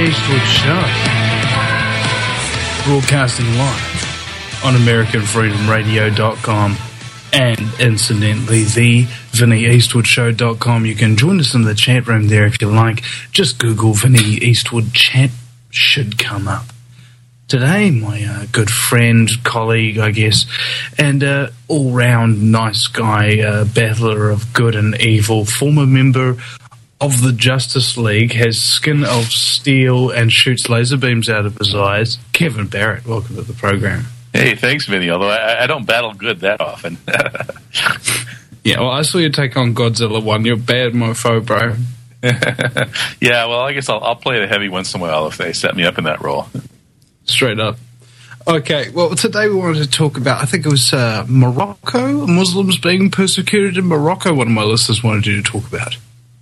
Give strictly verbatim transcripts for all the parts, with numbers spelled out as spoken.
Eastwood Show. Broadcasting live on American Freedom Radio dot com and incidentally the Vinny Eastwood Show dot com. You can join us in the chat room there if you like. Just Google Vinny Eastwood chat, should come up. Today, my uh, good friend, colleague, I guess, and uh, all-round nice guy, uh, battler of good and evil, former member of the Justice League, has skin of steel and shoots laser beams out of his eyes, Kevin Barrett. Welcome to the program. Hey, thanks, Vinny, although I, I don't battle good that often. Yeah, well, I saw you take on Godzilla one. You're a bad mofo, bro. Yeah, well, I guess I'll, I'll play the heavy once in a while if they set me up in that role. Straight up. Okay, well, today we wanted to talk about, I think it was uh, Morocco, Muslims being persecuted in Morocco. One of my listeners wanted you to talk about.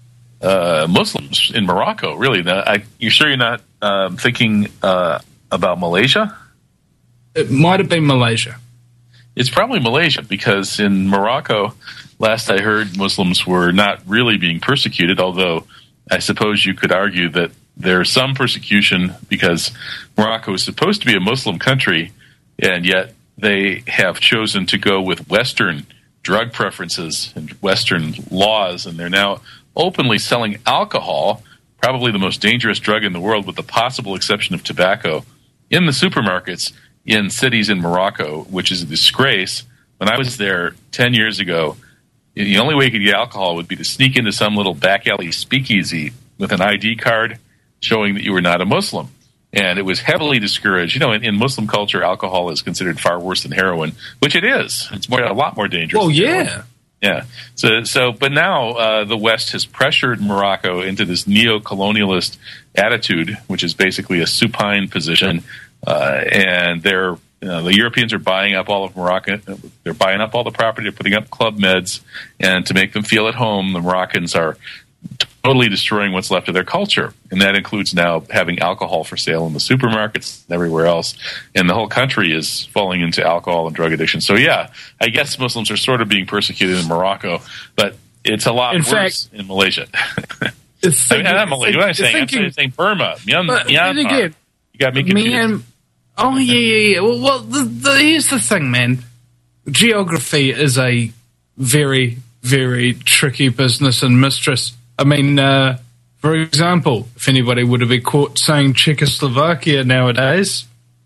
Uh, Muslims in Morocco, really? Now, I, you sure you're not um, thinking uh, about Malaysia? It might have been Malaysia. It's probably Malaysia, because in Morocco, last I heard, Muslims were not really being persecuted, although I suppose you could argue that there's some persecution because Morocco is supposed to be a Muslim country, and yet they have chosen to go with Western drug preferences and Western laws, and they're now openly selling alcohol, probably the most dangerous drug in the world with the possible exception of tobacco, in the supermarkets in cities in Morocco, which is a disgrace. When I was there ten years ago, the only way you could get alcohol would be to sneak into some little back alley speakeasy with an I D card showing that you were not a Muslim. And it was heavily discouraged. You know, in, in Muslim culture, alcohol is considered far worse than heroin, which it is. It's more, a lot more dangerous. Well, than yeah. heroin. Yeah. So, so, but now uh, the West has pressured Morocco into this neo-colonialist attitude, which is basically a supine position, uh, and they're you know, the Europeans are buying up all of Morocco. They're buying up all the property, they're putting up Club Meds, and to make them feel at home, the Moroccans are totally destroying what's left of their culture, and that includes now having alcohol for sale in the supermarkets and everywhere else, and the whole country is falling into alcohol and drug addiction. So yeah, I guess Muslims are sort of being persecuted in Morocco, but it's a lot in worse fact, in Malaysia. Think, I mean, not Malaysia. What am I saying? Thinking, I'm saying Burma, Myanmar. But then again, you got me confused. Myan- oh yeah, yeah, yeah. Well, well the, the, here's the thing, man. Geography is a very, very tricky business and mistress. I mean, uh, for example, if anybody would have been caught saying Czechoslovakia nowadays,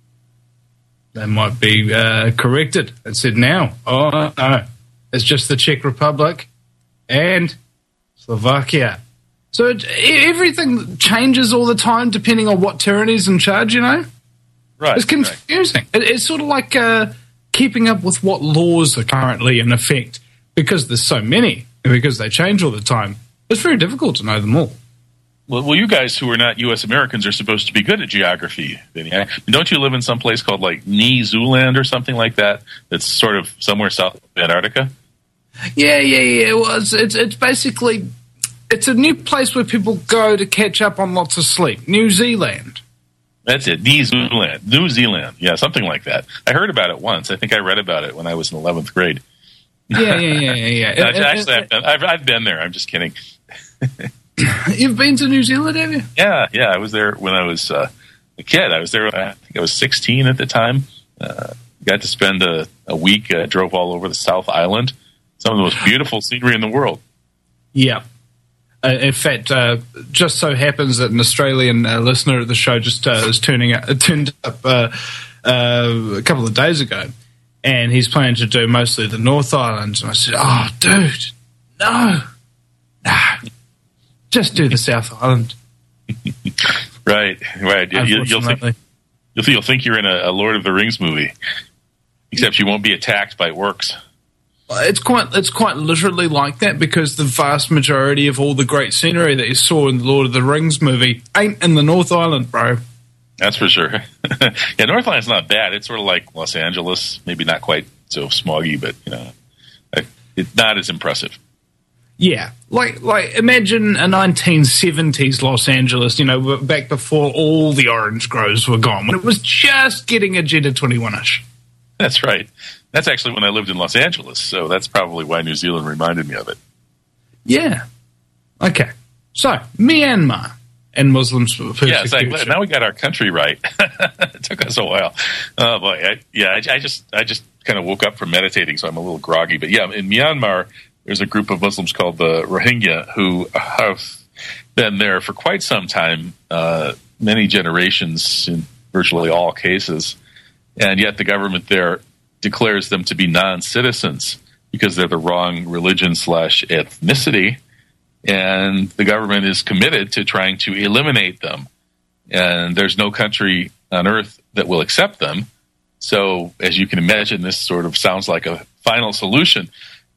they might be uh, corrected and said now, oh, no, it's just the Czech Republic and Slovakia. So it, everything changes all the time depending on what tyranny's in charge, you know? Right. It's confusing. Right. It, it's sort of like uh, keeping up with what laws are currently in effect because there's so many and because they change all the time. It's very difficult to know them all. Well, well, you guys who are not U S Americans are supposed to be good at geography, Vinny. Don't you live in some place called like New Zealand or something like that? That's sort of somewhere south of Antarctica. Yeah, yeah, yeah. Well, it's, it's it's basically it's a new place where people go to catch up on lots of sleep. New Zealand. That's it. New Zealand. New Zealand. Yeah, something like that. I heard about it once. I think I read about it when I was in eleventh grade. Yeah, yeah, yeah, yeah. yeah. no, actually, I've been, I've, I've been there. I'm just kidding. You've been to New Zealand, have you? Yeah, yeah. I was there when I was uh, a kid. I was there. I think I was sixteen at the time. Uh, got to spend a, a week. Uh, drove all over the South Island. Some of the most beautiful scenery in the world. Yeah. Uh, in fact, uh, just so happens that an Australian uh, listener of the show just uh, is turning up, turned up uh, uh, a couple of days ago, and he's planning to do mostly the North Island. And I said, "Oh, dude, no, no, just do the South Island." Right, right. You, you'll, you'll, think, you'll, you'll think you're in a, a Lord of the Rings movie, except you won't be attacked by orcs. It's quite it's quite literally like that because the vast majority of all the great scenery that you saw in the Lord of the Rings movie ain't in the North Island, bro. That's for sure. Yeah, North Island's not bad. It's sort of like Los Angeles, maybe not quite so smoggy, but you know, it's not as impressive. Yeah, like like imagine a nineteen seventies Los Angeles, you know, back before all the orange groves were gone, when it was just getting Agenda twenty-one-ish. That's right. That's actually when I lived in Los Angeles, so that's probably why New Zealand reminded me of it. Yeah. Okay. So, Myanmar. and Muslims persecution. Yeah, it's like, now we got our country right. It took us a while. Oh boy, I, yeah, I, I just I just kind of woke up from meditating, so I'm a little groggy. But yeah, in Myanmar, there's a group of Muslims called the Rohingya who have been there for quite some time, uh, many generations in virtually all cases, and yet the government there declares them to be non-citizens because they're the wrong religion slash ethnicity. And the government is committed to trying to eliminate them. And there's no country on earth that will accept them. So, as you can imagine, this sort of sounds like a final solution.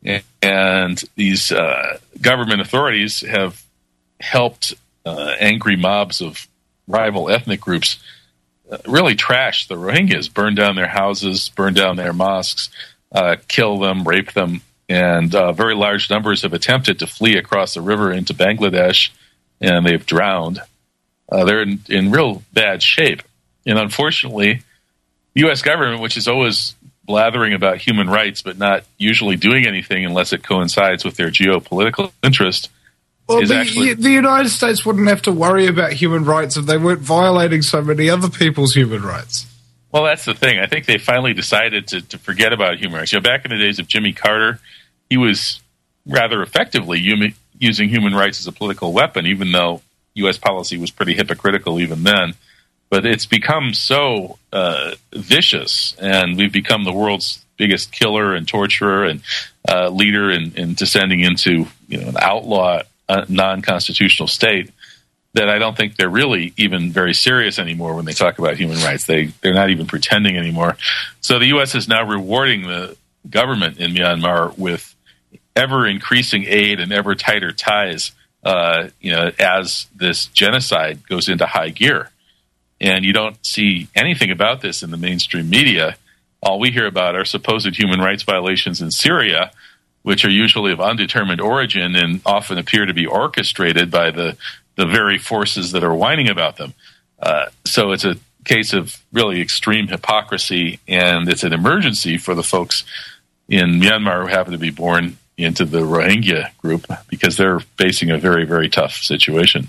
And these uh, government authorities have helped uh, angry mobs of rival ethnic groups uh, really trash the Rohingyas, burn down their houses, burn down their mosques, uh, kill them, rape them. And uh, very large numbers have attempted to flee across the river into Bangladesh, and they've drowned. Uh, they're in, in real bad shape. And unfortunately, the U S government, which is always blathering about human rights but not usually doing anything unless it coincides with their geopolitical interest, well, is the, actually... the United States wouldn't have to worry about human rights if they weren't violating so many other people's human rights. Well, that's the thing. I think they finally decided to, to forget about human rights. You know, back in the days of Jimmy Carter, he was rather effectively hum- using human rights as a political weapon, even though U S policy was pretty hypocritical even then. But it's become so uh, vicious, and we've become the world's biggest killer and torturer and uh, leader in, in descending into, you know, an outlaw, uh, non-constitutional state, that I don't think they're really even very serious anymore when they talk about human rights. They, they're not even pretending anymore. So the U S is now rewarding the government in Myanmar with ever-increasing aid and ever tighter ties, uh, you know, as this genocide goes into high gear. And you don't see anything about this in the mainstream media. All we hear about are supposed human rights violations in Syria, which are usually of undetermined origin and often appear to be orchestrated by the, the very forces that are whining about them. Uh, so it's a case of really extreme hypocrisy, and it's an emergency for the folks in Myanmar who happen to be born into the Rohingya group, because they're facing a very, very tough situation.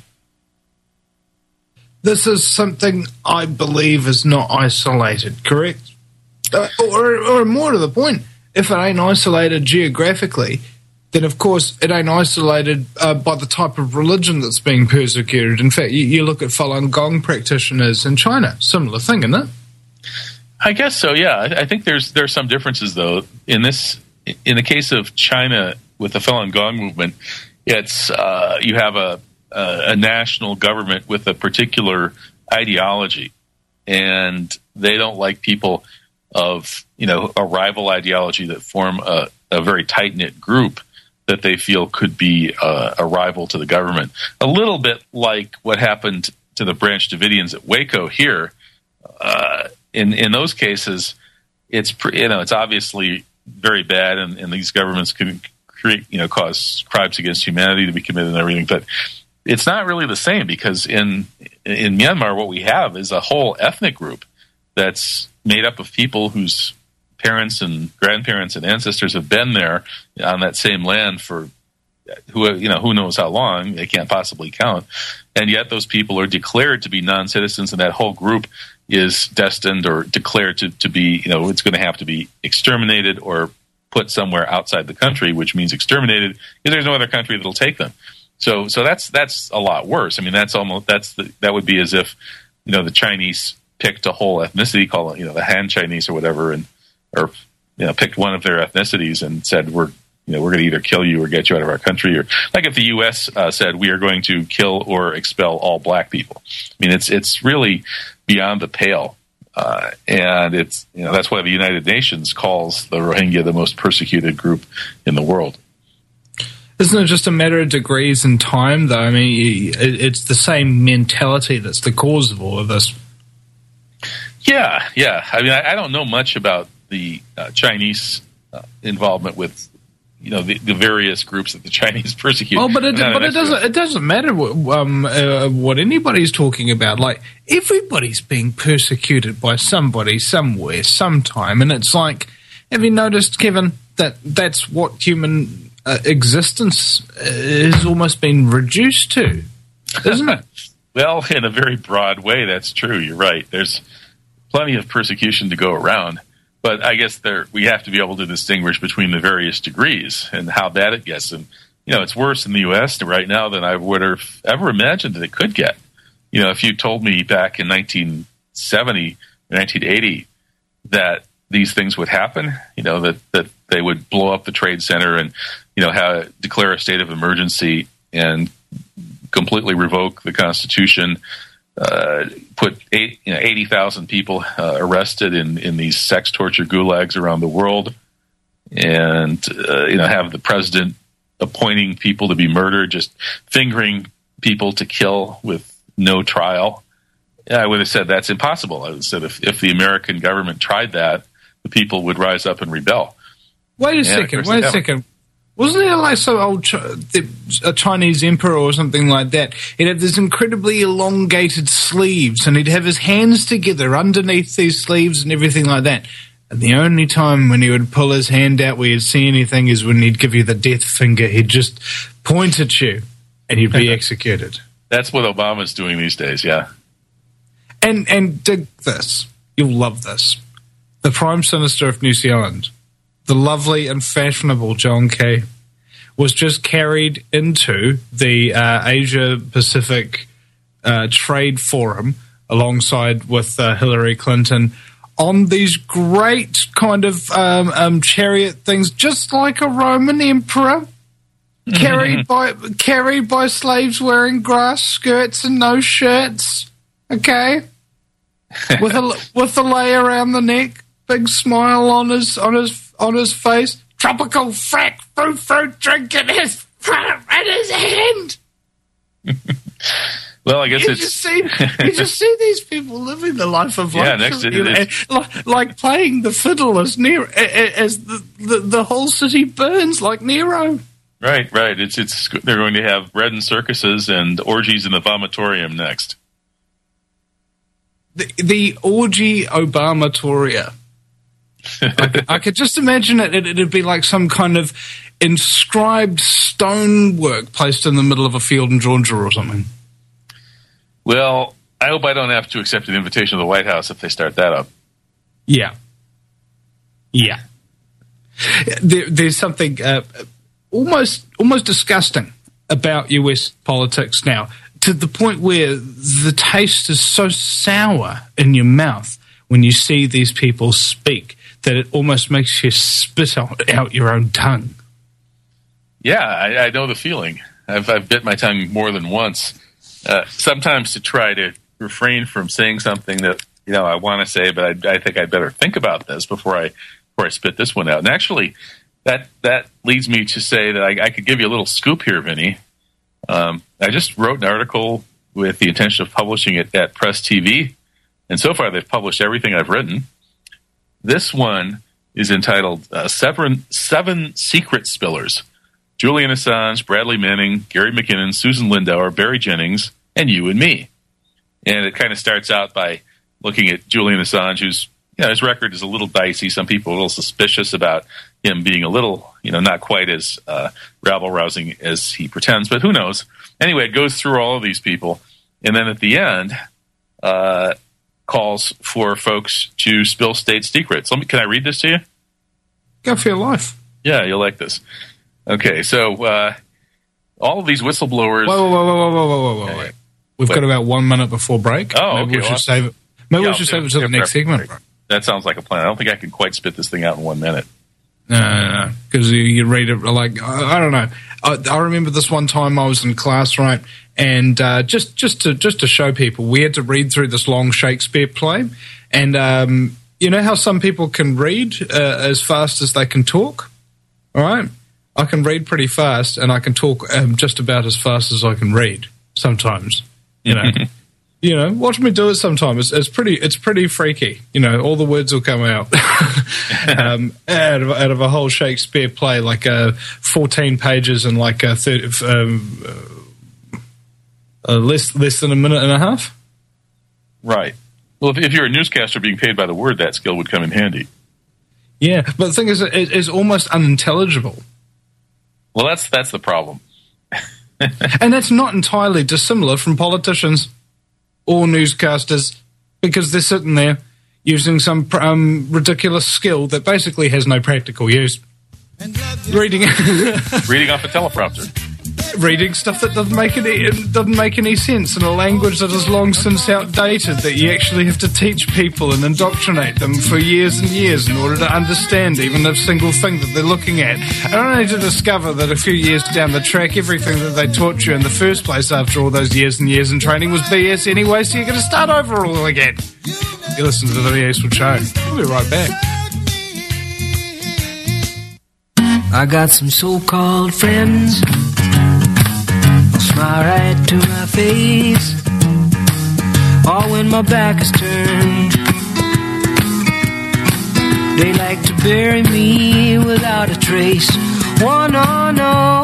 This is something I believe is not isolated, correct? Uh, or, or more to the point, if it ain't isolated geographically, then of course it ain't isolated uh, by the type of religion that's being persecuted. In fact, you, you look at Falun Gong practitioners in China, similar thing, isn't it? I guess so, yeah. I, I think there's there's some differences, though. In this, in the case of China with the Falun Gong movement, it's uh, you have a, a a national government with a particular ideology, and they don't like people of, you know, a rival ideology that form a, a very tight-knit group that they feel could be a, a rival to the government. A little bit like what happened to the Branch Davidians at Waco here. Uh, in in those cases, it's pre, you know it's obviously very bad, and, and these governments can create, you know, cause crimes against humanity to be committed and everything. But it's not really the same, because in in Myanmar, what we have is a whole ethnic group that's made up of people whose parents and grandparents and ancestors have been there on that same land for who you know who knows how long. They can't possibly count, and yet those people are declared to be non-citizens, and that whole group is destined or declared to, to be, you know, it's going to have to be exterminated or put somewhere outside the country, which means exterminated because there's no other country that'll take them. So, so that's that's a lot worse. I mean, that's almost that's the, that would be as if, you know, the Chinese picked a whole ethnicity, called, you know, the Han Chinese or whatever, and or you know picked one of their ethnicities and said, we're you know we're going to either kill you or get you out of our country, or like if the U S uh, said we are going to kill or expel all black people. I mean, it's it's really beyond the pale, uh, and it's you know that's why the United Nations calls the Rohingya the most persecuted group in the world. Isn't it just a matter of degrees in time, though? I mean, it's the same mentality that's the cause of all of this. Yeah, yeah. I mean, I, I don't know much about the uh, Chinese uh, involvement with, you know, the, the various groups that the Chinese persecute. Oh, but it, but it doesn't. It doesn't matter what, um, uh, what anybody's talking about. Like, everybody's being persecuted by somebody, somewhere, sometime, and it's like, have you noticed, Kevin, that that's what human uh, existence has almost been reduced to, isn't it? Well, in a very broad way, that's true. You're right. There's plenty of persecution to go around. But I guess there we have to be able to distinguish between the various degrees and how bad it gets. And, you know, it's worse in the U S right now than I would have ever imagined that it could get. You know, if you told me back in nineteen seventy, nineteen eighty, that these things would happen, you know, that, that they would blow up the Trade Center and, you know, have, declare a state of emergency and completely revoke the Constitution, uh, put eight, you know, eighty thousand people uh, arrested in, in these sex torture gulags around the world, and, uh, you know, have the president appointing people to be murdered, just fingering people to kill with no trial. I would have said that's impossible. I would have said if, if the American government tried that, the people would rise up and rebel. Wait a and second, wait a second. Wasn't there like some old Ch- a Chinese emperor or something like that? He'd have these incredibly elongated sleeves, and he'd have his hands together underneath these sleeves and everything like that. And the only time when he would pull his hand out where you'd see anything is when he'd give you the death finger. He'd just point at you, and you'd be executed. That's what Obama's doing these days, yeah. And and dig this. You'll love this. The Prime Minister of New Zealand, the lovely and fashionable John Key, was just carried into the uh, Asia-Pacific uh, Trade Forum alongside with uh, Hillary Clinton on these great kind of um, um, chariot things, just like a Roman emperor, carried by carried by slaves wearing grass skirts and no shirts, okay? with a with a lei around the neck, big smile on his on his on his face, tropical frack fruit fruit drink in his in his hand. Well, I guess you it's just see you just see these people living the life of yeah, luxury, next to you know, it like, like playing the fiddle as near as the, the the whole city burns like Nero. Right, right. It's it's they're going to have bread and circuses and orgies in the vomitorium next. The, the orgy Obamatoria. I, could, I could just imagine it. it. It'd be like some kind of inscribed stonework placed in the middle of a field in Georgia or something. Well, I hope I don't have to accept an invitation to the White House if they start that up. Yeah. Yeah. There, there's something uh, almost almost disgusting about U S politics now, to the point where the taste is so sour in your mouth when you see these people speak that it almost makes you spit out, out your own tongue. Yeah, I, I know the feeling. I've, I've bit my tongue more than once, uh, sometimes to try to refrain from saying something that, you know, I want to say, but I, I think I'd better think about this before I before I spit this one out. And actually, that that leads me to say that I, I could give you a little scoop here, Vinny. Um, I just wrote an article with the intention of publishing it at Press T V, and so far they've published everything I've written. This one is entitled uh, Seven, Seven Secret Spillers. Julian Assange, Bradley Manning, Gary McKinnon, Susan Lindauer, Barry Jennings, and you and me. And it kind of starts out by looking at Julian Assange, who's, you know, his record is a little dicey. Some people are a little suspicious about him being a little, you know, not quite as uh, rabble-rousing as he pretends, but who knows? Anyway, it goes through all of these people, and then at the end, uh, calls for folks to spill state secrets. Let me, can I read this to you? Go for your life. Yeah, you'll like this. Okay, so uh, all of these whistleblowers... Whoa, whoa, whoa, whoa, whoa, whoa, whoa, whoa, wait. We've Wait. got about one minute before break. Oh, maybe okay. we should well, save it. Maybe yeah, we should save it to the next segment. Break. That sounds like a plan. I don't think I can quite spit this thing out in one minute. No, no, no, because you, you read it like, I, I don't know. I, I remember this one time I was in class, right, and uh, just just to just to show people, we had to read through this long Shakespeare play, and um, you know how some people can read uh, as fast as they can talk, all right? I can read pretty fast, and I can talk um, just about as fast as I can read sometimes, you know. You know, watch me do it sometime. It's, it's pretty. It's pretty freaky. You know, all the words will come out um, out, of, out of a whole Shakespeare play, like uh, fourteen pages and like a thirty, um, uh, less less than a minute and a half. Right. Well, if, if you're a newscaster being paid by the word, that skill would come in handy. Yeah, but the thing is, it, it's almost unintelligible. Well, that's that's the problem. And that's not entirely dissimilar from politicians. or newscasters, because they're sitting there using some um, ridiculous skill that basically has no practical use. Reading, reading off a teleprompter. Reading stuff that doesn't make any doesn't make any sense in a language that is long since outdated, that you actually have to teach people and indoctrinate them for years and years in order to understand even a single thing that they're looking at. And only to discover that a few years down the track, everything that they taught you in the first place after all those years and years in training was B S anyway, so you're going to start over all again. You listen to the Vinny Eastwood Show. We'll be right back. I got some so-called friends, smile right to my face, or when my back is turned, they like to bury me without a trace. Oh no, no,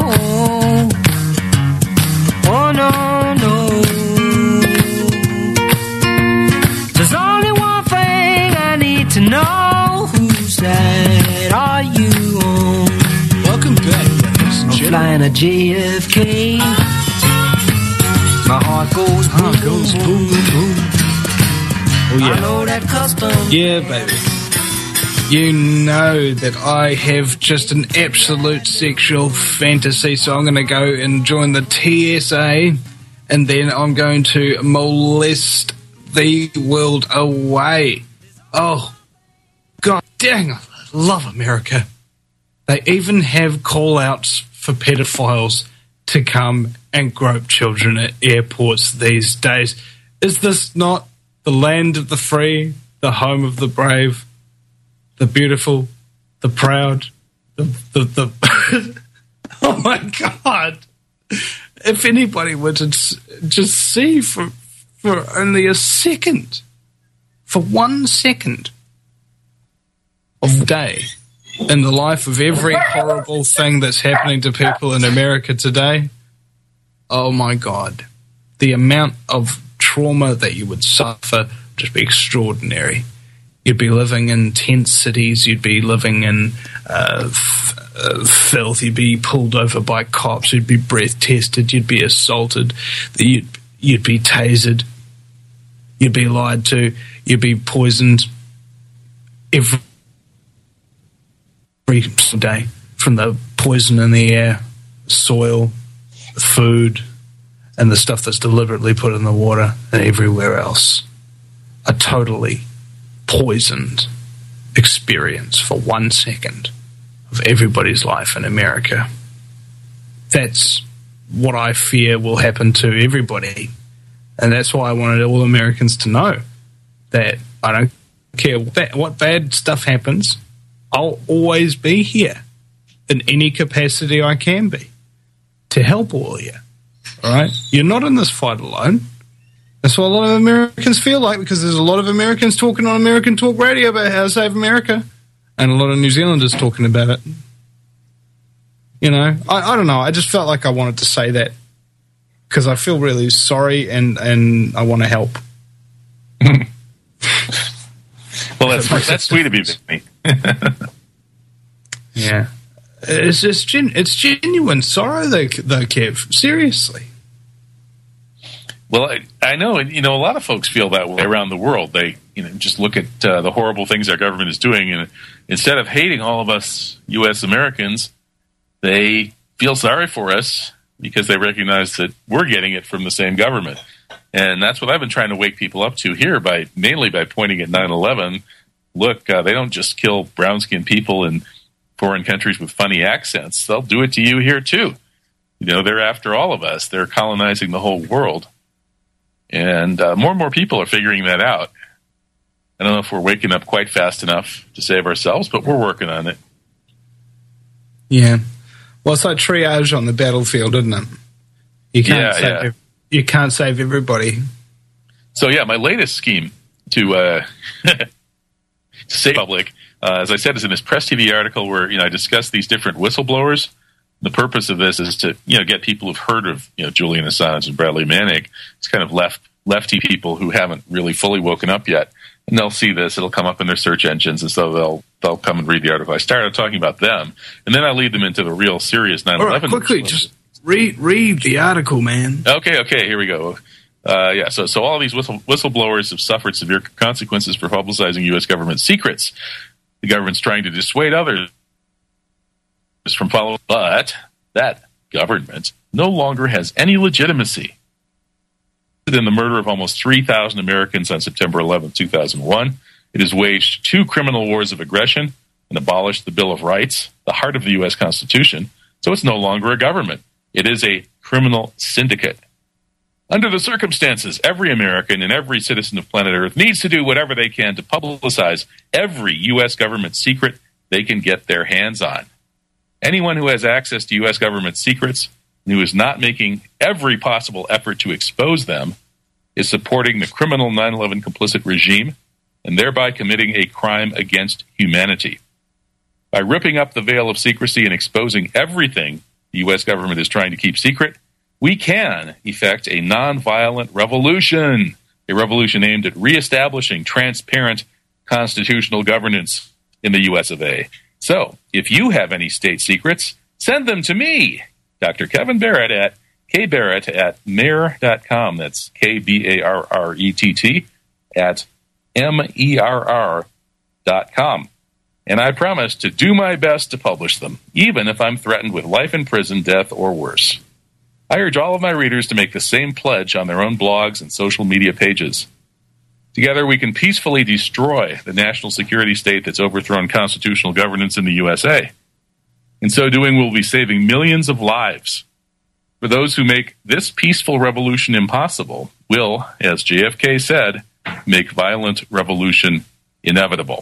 oh no, no. There's only one thing I need to know. Whose side are you on? Welcome back, ladies and I'm flying a J F K. My heart goes boom, heart goes boom, boom, boom. Oh yeah, I know that custom. Yeah, baby. You know that I have just an absolute sexual fantasy, so I'm going to go and join the T S A, and then I'm going to molest the world away. Oh, god dang, I love America. They even have call-outs for pedophiles to come and grope children at airports these days. Is this not the land of the free, the home of the brave, the beautiful, the proud, the... the, the oh, my God. If anybody were to just see for, for only a second, for one second of the day, in the life of every horrible thing that's happening to people in America today, oh my God, the amount of trauma that you would suffer would just be extraordinary. You'd be living in tent cities, you'd be living in uh, f- uh, filth, you'd be pulled over by cops, you'd be breath tested, you'd be assaulted, you'd, you'd be tasered, you'd be lied to, you'd be poisoned every every day, from the poison in the air, soil, food, and the stuff that's deliberately put in the water and everywhere else. A totally poisoned experience for one second of everybody's life in America. That's what I fear will happen to everybody. And that's why I wanted all Americans to know that I don't care what, what bad stuff happens, I'll always be here in any capacity I can be to help all of you. All right? You're not in this fight alone. That's what a lot of Americans feel like, because there's a lot of Americans talking on American Talk Radio about how to save America, and a lot of New Zealanders talking about it. You know, I, I don't know. I just felt like I wanted to say that because I feel really sorry and, and I want to help. Well, that's that's sweet of you, Vinny. Yeah, it's just gen- it's genuine sorrow, though, though, Kev. Seriously. Well, I, I know, and you know, a lot of folks feel that way around the world. They, you know, just look at uh, the horrible things our government is doing, and instead of hating all of us U S Americans, they feel sorry for us because they recognize that we're getting it from the same government. And that's what I've been trying to wake people up to here, by mainly by pointing at nine eleven. Look, uh, they don't just kill brown-skinned people in foreign countries with funny accents. They'll do it to you here, too. You know, they're after all of us. They're colonizing the whole world. And uh, more and more people are figuring that out. I don't know if we're waking up quite fast enough to save ourselves, but we're working on it. Yeah. Well, it's like triage on the battlefield, isn't it? You can't yeah, save yeah. Every- you can't save everybody. So, yeah, my latest scheme to uh, to save the public, uh, as I said, is in this Press T V article where, you know, I discuss these different whistleblowers. The purpose of this is to, you know, get people who've heard of, you know, Julian Assange and Bradley Manning. It's kind of left lefty people who haven't really fully woken up yet, and they'll see this. It'll come up in their search engines, and so they'll they'll come and read the article. I started talking about them, and then I lead them into the real serious nine eleven. All right, quickly, just read read the article, man. Okay, okay, here we go. Uh, yeah, so so all these whistle, whistleblowers have suffered severe consequences for publicizing U S government secrets. The government's trying to dissuade others from following, but that government no longer has any legitimacy. In the murder of almost three thousand Americans on September eleventh, two thousand one, it has waged two criminal wars of aggression and abolished the Bill of Rights, the heart of the U S Constitution, so it's no longer a government. It is a criminal syndicate. Under the circumstances, every American and every citizen of planet Earth needs to do whatever they can to publicize every U S government secret they can get their hands on. Anyone who has access to U S government secrets and who is not making every possible effort to expose them is supporting the criminal nine eleven complicit regime and thereby committing a crime against humanity. By ripping up the veil of secrecy and exposing everything the U S government is trying to keep secret, we can effect a nonviolent revolution, a revolution aimed at reestablishing transparent constitutional governance in the U S of A. So, if you have any state secrets, send them to me, Doctor Kevin Barrett at kbarrett at mer dot com. That's K B A R R E T T at M E R R dot com. And I promise to do my best to publish them, even if I'm threatened with life in prison, death, or worse. I urge all of my readers to make the same pledge on their own blogs and social media pages. Together, we can peacefully destroy the national security state that's overthrown constitutional governance in the U S A. In so doing, we'll be saving millions of lives. For those who make this peaceful revolution impossible, will, as J F K said, make violent revolution inevitable.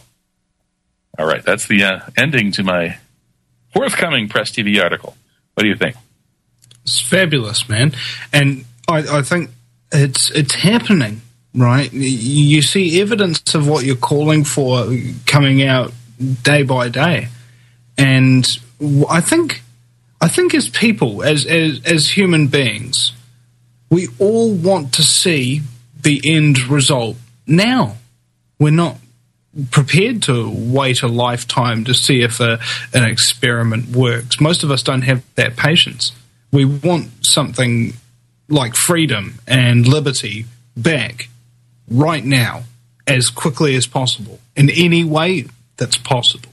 All right, that's the uh, ending to my forthcoming Press T V article. What do you think? It's fabulous, man. And I, I think it's it's happening, right? You see evidence of what you're calling for coming out day by day. And I think I think as people, as as, as human beings, we all want to see the end result now. We're not prepared to wait a lifetime to see if a, an experiment works. Most of us don't have that patience. We want something like freedom and liberty back right now, as quickly as possible, in any way that's possible.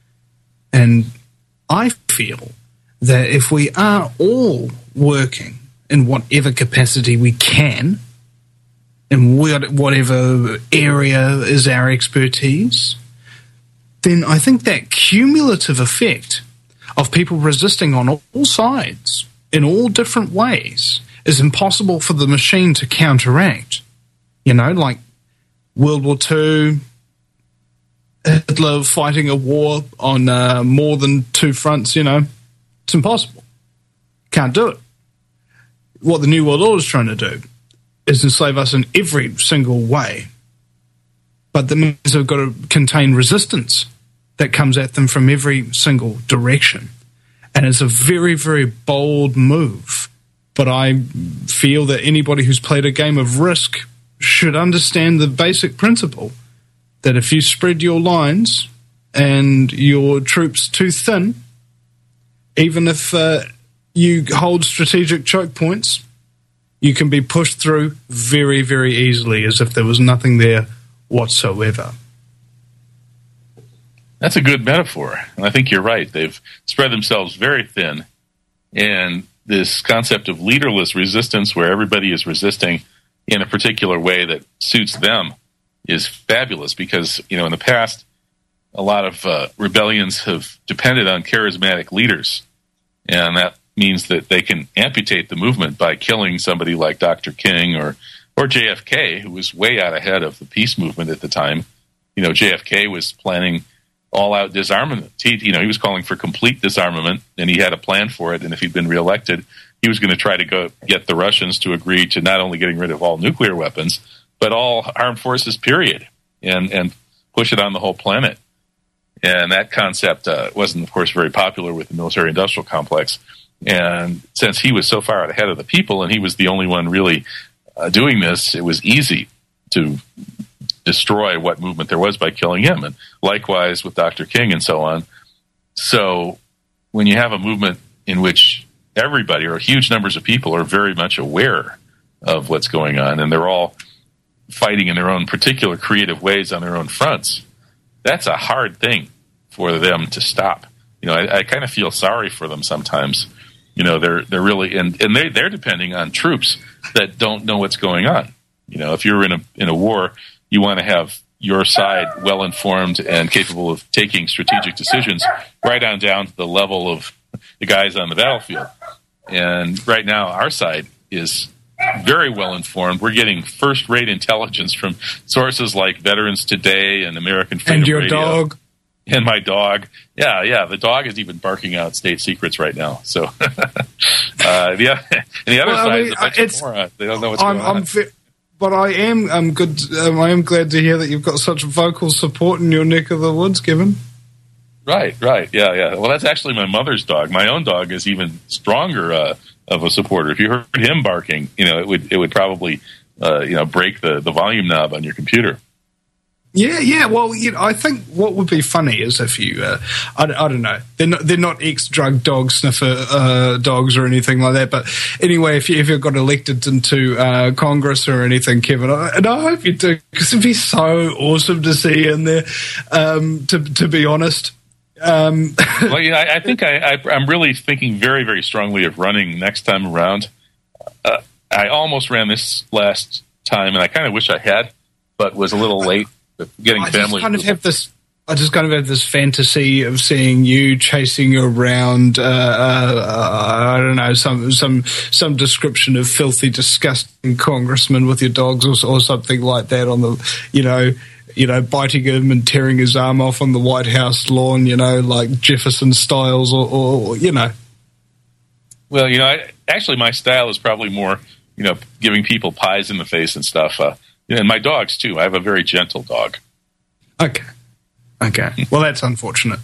And I feel that if we are all working in whatever capacity we can, in whatever area is our expertise, then I think that cumulative effect of people resisting on all sides in all different ways is impossible for the machine to counteract. You know, like World War Two, Hitler fighting a war on uh, more than two fronts, you know, it's impossible. Can't do it. What the New World Order is trying to do is enslave us in every single way. But that means they've got to contain resistance that comes at them from every single direction. And it's a very, very bold move. But I feel that anybody who's played a game of Risk should understand the basic principle that if you spread your lines and your troops too thin, even if uh, you hold strategic choke points, you can be pushed through very, very easily as if there was nothing there whatsoever. That's a good metaphor. And I think you're right. They've spread themselves very thin. And this concept of leaderless resistance, where everybody is resisting in a particular way that suits them, is fabulous because, you know, in the past, a lot of uh, rebellions have depended on charismatic leaders. And that means that they can amputate the movement by killing somebody like Doctor King or or J F K, who was way out ahead of the peace movement at the time. You know, J F K was planning all-out disarmament. He, you know, he was calling for complete disarmament, and he had a plan for it. And if he'd been reelected, he was going to try to go get the Russians to agree to not only getting rid of all nuclear weapons, but all armed forces, period, and and push it on the whole planet. And that concept uh, wasn't, of course, very popular with the military-industrial complex. And since he was so far out ahead of the people and he was the only one really uh, doing this, it was easy to destroy what movement there was by killing him. And likewise with Doctor King and so on. So when you have a movement in which everybody or huge numbers of people are very much aware of what's going on, and they're all fighting in their own particular creative ways on their own fronts. That's a hard thing for them to stop. You know, I, I kind of feel sorry for them sometimes. You know, they're they're really and, and they they're depending on troops that don't know what's going on. You know, if you're in a in a war, you want to have your side well informed and capable of taking strategic decisions, right on down to the level of the guys on the battlefield. And right now, our side is very well informed. We're getting first rate intelligence from sources like Veterans Today and American Freedom And your Radio. dog. And my dog. Yeah, yeah. The dog is even barking out state secrets right now. So, uh, yeah. And the other Well, side I mean, is a bunch it's- of morons. They don't know what's I'm, going on. I'm fi- but I am um, good. Um, I am glad to hear that you've got such vocal support in your neck of the woods, Kevin. Right, right. Yeah, yeah. Well, that's actually my mother's dog. My own dog is even stronger uh, of a supporter. If you heard him barking, you know, it would it would probably uh, you know break the, the volume knob on your computer. Yeah, yeah. Well, you know, I think what would be funny is if you, uh, I, I don't know, they're not they're not ex-drug dog sniffer uh, dogs or anything like that. But anyway, if you if you got elected into uh, Congress or anything, Kevin, I, and I hope you do, because it'd be so awesome to see you in there. Um, to to be honest. Um, Well, you know, I, I think I, I, I'm really thinking very, very strongly of running next time around. Uh, I almost ran this last time, and I kind of wish I had, but was a little late. Getting I family. just kind of have this. I just kind of have this fantasy of seeing you chasing around. Uh, uh, I don't know, some some some description of filthy, disgusting congressman with your dogs, or, or something like that on the, you know, you know, biting him and tearing his arm off on the White House lawn, you know, like Jefferson Styles, or, or you know. Well, you know, I, actually, my style is probably more, you know, giving people pies in the face and stuff. Uh, and my dogs too. I have a very gentle dog. Okay. Okay. Well, that's unfortunate.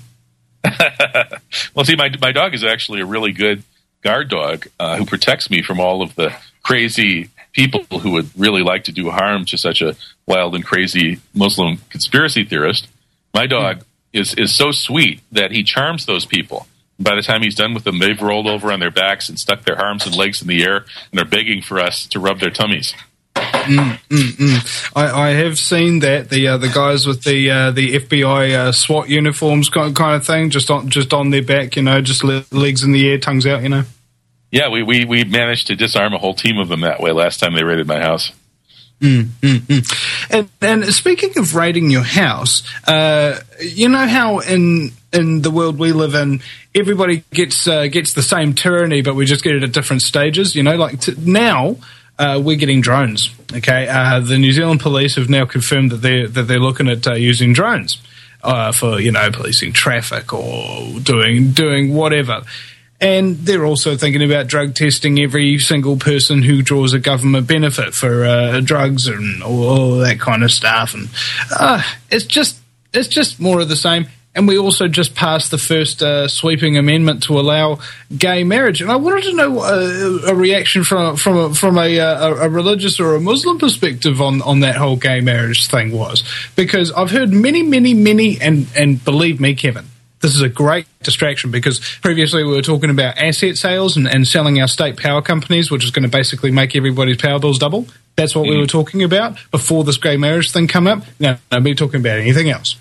Well, see, my my dog is actually a really good guard dog uh, who protects me from all of the crazy people who would really like to do harm to such a wild and crazy Muslim conspiracy theorist. My dog mm. is is so sweet that he charms those people. By the time he's done with them, they've rolled over on their backs and stuck their arms and legs in the air, and are begging for us to rub their tummies. Mm, mm, mm. I, I have seen that the uh, the guys with the uh, the F B I uh, SWAT uniforms kind kind of thing, just on just on their back, you know, just le- legs in the air, tongues out, you know. Yeah, we, we we managed to disarm a whole team of them that way last time they raided my house. Mm, mm, mm. And, and speaking of raiding your house, uh, you know how in in the world we live in, everybody gets uh, gets the same tyranny, but we just get it at different stages. You know, like t- now. Uh, we're getting drones. Okay, uh, the New Zealand police have now confirmed that they're that they're looking at uh, using drones uh, for you know policing traffic or doing doing whatever. And they're also thinking about drug testing every single person who draws a government benefit for uh, drugs and all, all that kind of stuff. And uh, it's just it's just more of the same. And we also just passed the first uh, sweeping amendment to allow gay marriage. And I wanted to know uh, a reaction from from a, from a, a, a religious or a Muslim perspective on, on that whole gay marriage thing was. Because I've heard many, many, many, and, and believe me, Kevin, this is a great distraction, because previously we were talking about asset sales and, and selling our state power companies, which is going to basically make everybody's power bills double. That's what mm. we were talking about before this gay marriage thing came up. Now, nobody talking about anything else.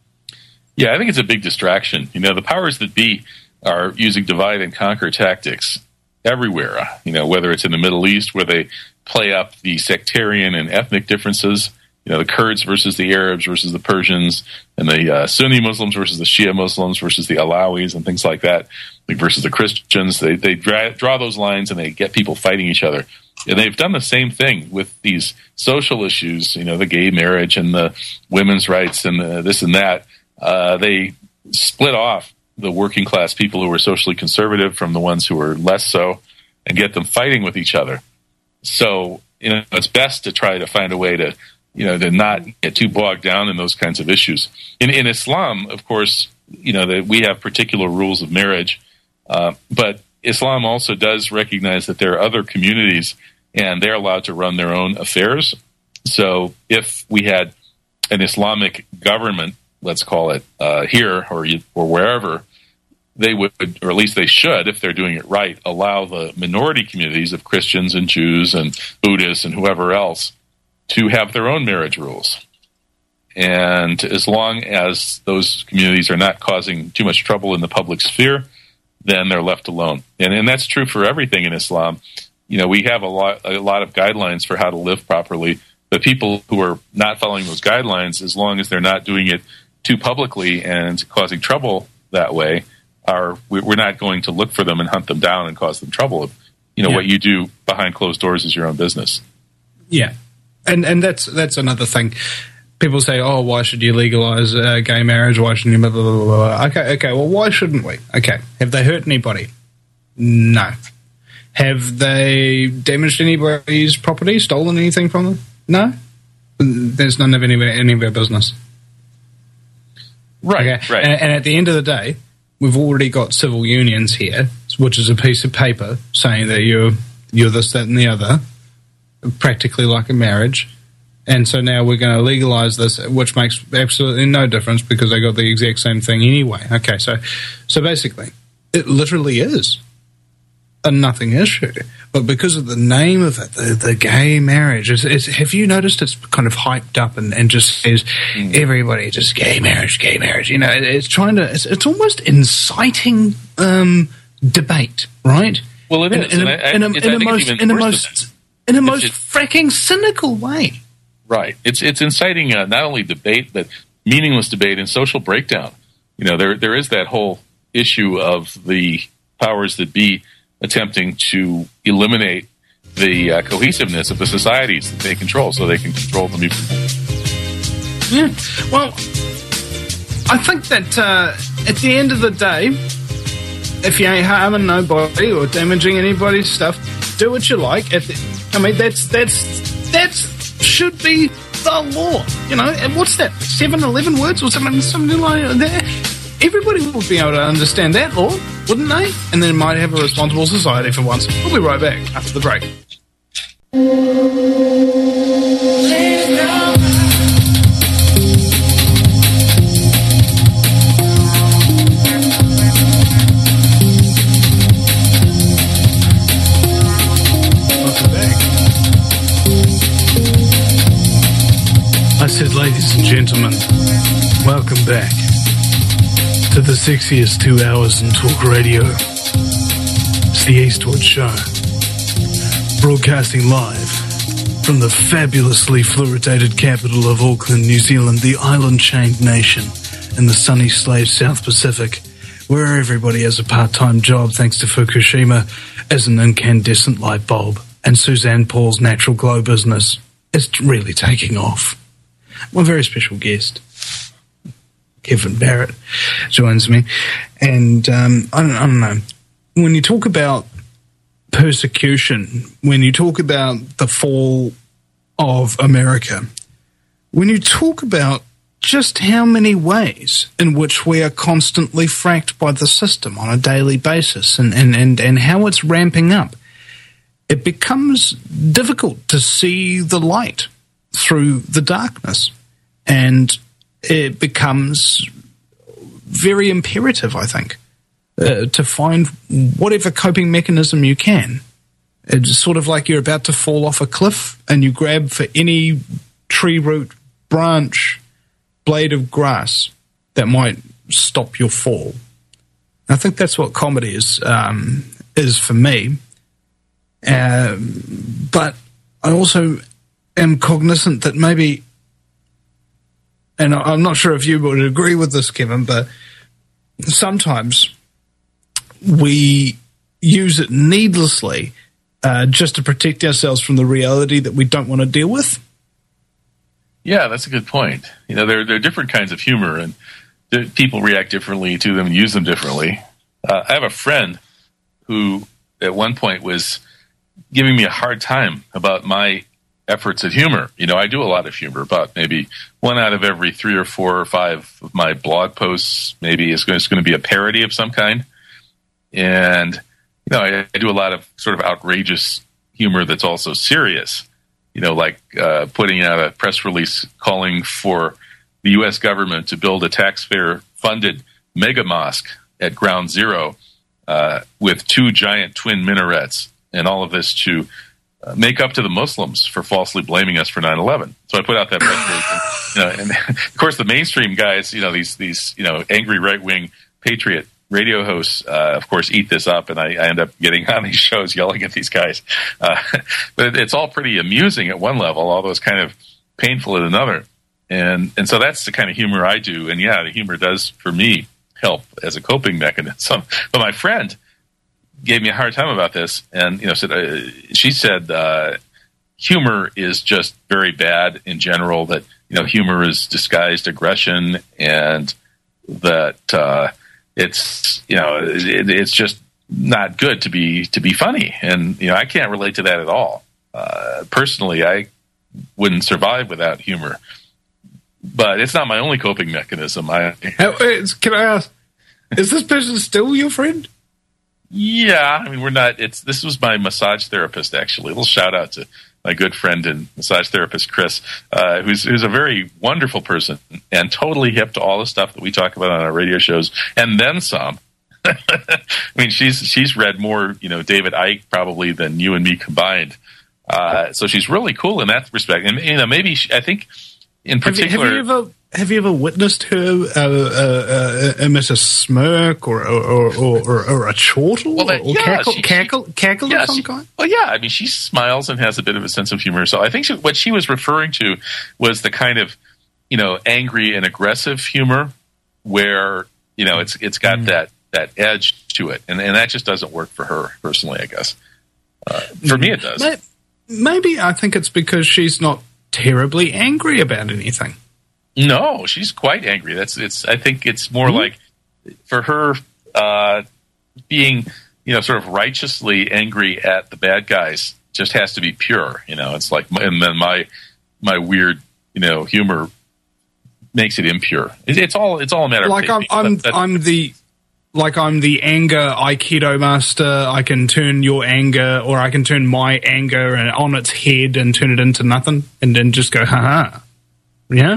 Yeah, I think it's a big distraction. You know, the powers that be are using divide and conquer tactics everywhere. You know, whether it's in the Middle East, where they play up the sectarian and ethnic differences, you know, the Kurds versus the Arabs versus the Persians, and the uh, Sunni Muslims versus the Shia Muslims versus the Alawis and things like that, like versus the Christians. They they dra- draw those lines and they get people fighting each other. And they've done the same thing with these social issues, you know, the gay marriage and the women's rights and the, this and that. Uh, they split off the working class people who were socially conservative from the ones who were less so, and get them fighting with each other. So, you know, it's best to try to find a way to, you know, to not get too bogged down in those kinds of issues. In, in Islam, of course, you know, that we have particular rules of marriage, uh, but Islam also does recognize that there are other communities and they're allowed to run their own affairs. So if we had an Islamic government, let's call it uh, here or or wherever, they would, or at least they should, if they're doing it right, allow the minority communities of Christians and Jews and Buddhists and whoever else to have their own marriage rules. And as long as those communities are not causing too much trouble in the public sphere, then they're left alone. And, and that's true for everything in Islam. You know, we have a lot, a lot of guidelines for how to live properly, but people who are not following those guidelines, as long as they're not doing it too publicly and causing trouble that way, are we're not going to look for them and hunt them down and cause them trouble. You know, yeah. What you do behind closed doors is your own business. Yeah, and and that's that's another thing. People say, "Oh, why should you legalize uh, gay marriage? Why shouldn't you?" Blah, blah, blah, blah. Okay, okay. Well, why shouldn't we? Okay, have they hurt anybody? No. Have they damaged anybody's property? Stolen anything from them? No. There's none of any any of our business. Right. Okay? Right. And, and at the end of the day, we've already got civil unions here, which is a piece of paper saying that you're you're this, that, and the other, practically like a marriage. And so now we're going to legalize this, which makes absolutely no difference because they got the exact same thing anyway. Okay, so so basically, it literally is a nothing issue. But because of the name of it, the, the gay marriage, it's, it's, have you noticed it's kind of hyped up and, and just says mm. everybody just gay marriage, gay marriage. You know, it, it's trying to, it's, it's almost inciting um, debate, right? Well, it is. In, in, in, in, in a most, in a most, in a most fracking cynical way. Right. It's it's inciting uh, not only debate, but meaningless debate and social breakdown. You know, there there is that whole issue of the powers that be attempting to eliminate the uh, cohesiveness of the societies that they control, so they can control them even more. Yeah. Well, I think that uh, at the end of the day, if you ain't harming nobody or damaging anybody's stuff, do what you like. If it, I mean, that's that's that's. should be the law, you know. And what's that? Seven, eleven words or something, something like that. Everybody would be able to understand that law, wouldn't they? And then might have a responsible society for once. We'll be right back after the break. I said, ladies and gentlemen, welcome back to the sexiest two hours in talk radio. It's the Eastwood Show, broadcasting live from the fabulously fluoridated capital of Auckland, New Zealand, the island-chained nation in the sunny slave South Pacific, where everybody has a part-time job thanks to Fukushima as an incandescent light bulb, and Suzanne Paul's natural glow business is really taking off. My very special guest, Kevin Barrett, joins me. And um, I, don't, I don't know, when you talk about persecution, when you talk about the fall of America, when you talk about just how many ways in which we are constantly fracked by the system on a daily basis and, and, and, and how it's ramping up, it becomes difficult to see the light through the darkness, and it becomes very imperative, I think, uh, to find whatever coping mechanism you can. It's sort of like you're about to fall off a cliff and you grab for any tree root, branch, blade of grass that might stop your fall. I think that's what comedy is um, is for me. Uh, but I also am cognizant that maybe, and I'm not sure if you would agree with this, Kevin, but sometimes we use it needlessly uh, just to protect ourselves from the reality that we don't want to deal with. Yeah, that's a good point. You know, there, there are different kinds of humor, and people react differently to them and use them differently. Uh, I have a friend who at one point was giving me a hard time about my efforts at humor. You know, I do a lot of humor. About maybe one out of every three or four or five of my blog posts maybe is going, is going to be a parody of some kind. And, you know, I, I do a lot of sort of outrageous humor that's also serious. You know, like uh, putting out a press release calling for the U S government to build a taxpayer-funded mega mosque at Ground Zero uh, with two giant twin minarets, and all of this to uh, make up to the Muslims for falsely blaming us for nine eleven. So I put out that press release. And, you know, and of course, the mainstream guys, you know, these these you know angry right wing patriot radio hosts, uh, of course, eat this up, and I, I end up getting on these shows yelling at these guys. Uh, but it's all pretty amusing at one level, although it's kind of painful at another. And and so that's the kind of humor I do. And yeah, the humor does, for me, help as a coping mechanism. But my friend gave me a hard time about this, and you know, said uh, she said uh, humor is just very bad in general. That you know, humor is disguised aggression, and that. Uh, It's you know it, it's just not good to be to be funny, and you know I can't relate to that at all. Uh, personally, I wouldn't survive without humor, but it's not my only coping mechanism. I can I ask, is this person still your friend? Yeah, I mean we're not. It's this was my massage therapist actually. A little shout out to my good friend and massage therapist Chris, uh, who's who's a very wonderful person and totally hip to all the stuff that we talk about on our radio shows, and then some. I mean, she's she's read more, you know, David Icke probably than you and me combined. Uh, so she's really cool in that respect, and you know, maybe she, I think in particular. Have you, have you ever have you ever witnessed her uh, uh, uh, emit a smirk or or, or, or, or a chortle well, that, or yeah, cackle, she, cackle, cackle yeah, of some she, kind? Well, yeah, I mean, she smiles and has a bit of a sense of humor. So I think she, what she was referring to was the kind of, you know, angry and aggressive humor where, you know, it's it's got mm. that, that edge to it. And, and that just doesn't work for her, personally, I guess. Uh, for mm. me, it does. Maybe I think it's because she's not terribly angry about anything. No, she's quite angry. That's it's. I think it's more mm-hmm. like for her uh, being, you know, sort of righteously angry at the bad guys just has to be pure. You know, it's like, and then my my weird, you know, humor makes it impure. It, it's all it's all a matter like of like I'm I'm, that, I'm the like I'm the anger Aikido master. I can turn your anger, or I can turn my anger and on its head and turn it into nothing, and then just go, ha ha. Yeah.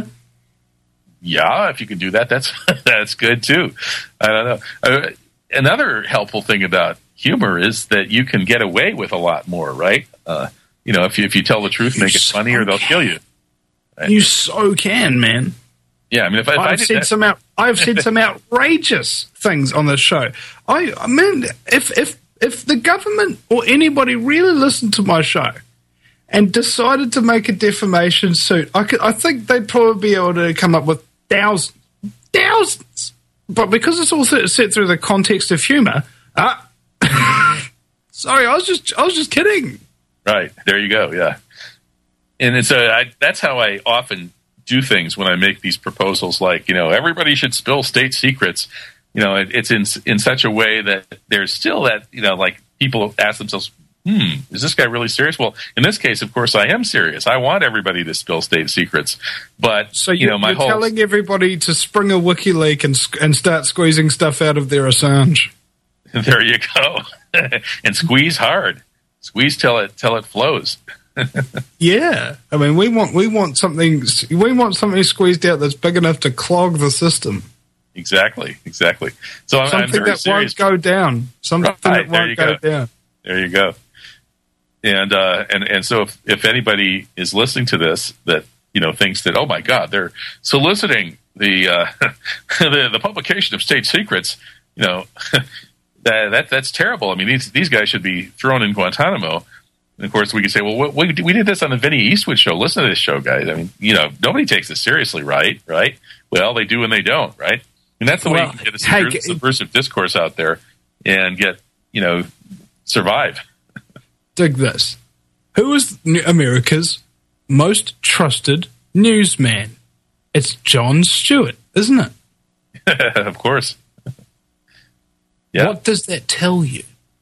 Yeah, if you can do that, that's that's good too. I don't know. Uh, another helpful thing about humor is that you can get away with a lot more, right? Uh, you know, if you if you tell the truth, you make it so funny, or they'll can. kill you. Right? You so can, man. Yeah, I mean, if, I, if I've I did said that, some out, I've said some outrageous things on this show. I, I mean, if if if the government or anybody really listened to my show and decided to make a defamation suit, I could, I think they'd probably be able to come up with thousands, thousands. But because it's all set through the context of humor, ah, sorry, I was just I was just kidding. Right, there you go. Yeah, and so I, that's how I often do things when I make these proposals, like, you know, everybody should spill state secrets. You know, it, it's in in such a way that there's still that, you know, like people ask themselves, hmm, is this guy really serious? Well, in this case, of course, I am serious. I want everybody to spill state secrets. But, so you you're, know, my you're whole... telling everybody to spring a WikiLeaks and, and start squeezing stuff out of their Assange. There you go. And squeeze hard. Squeeze till it till it flows. Yeah, I mean, we want we want something we want something squeezed out that's big enough to clog the system. Exactly, exactly. So I'm, something I'm very that serious. won't go down. Something right, that won't go, go down. There you go. And uh, and and so if, if anybody is listening to this that, you know, thinks that, oh my God, they're soliciting the uh, the, the publication of state secrets, you know, that, that that's terrible. I mean, these these guys should be thrown in Guantanamo. And of course, we could say, well, we, we did this on the Vinny Eastwood show. Listen to this show, guys. I mean, you know, nobody takes this seriously, right? Right? Well, they do and they don't, right? And that's the well, way you can get a subversive, hey, subversive discourse out there and get, you know, survive. Dig this. Who is America's most trusted newsman? It's Jon Stewart, isn't it? Of course. Yeah. What does that tell you?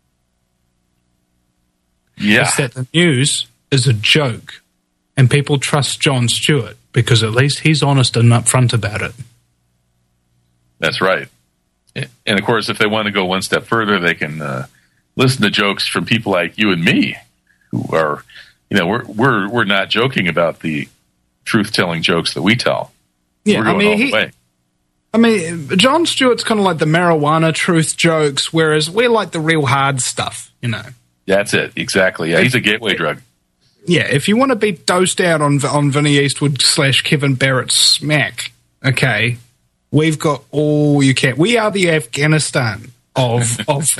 Yeah. It's that the news is a joke, and people trust Jon Stewart because at least he's honest and upfront about it. That's right. And of course, if they want to go one step further, they can uh, listen to jokes from people like you and me, who are, you know, we're we're we're not joking about the truth-telling jokes that we tell. Yeah, we're going I mean, all he, the way. I mean, Jon Stewart's kind of like the marijuana truth jokes, whereas we're like the real hard stuff, you know. That's it, exactly. Yeah, he's a gateway drug. Yeah, if you want to be dosed out on on Vinny Eastwood slash Kevin Barrett smack, okay, we've got all you can. We are the Afghanistan of of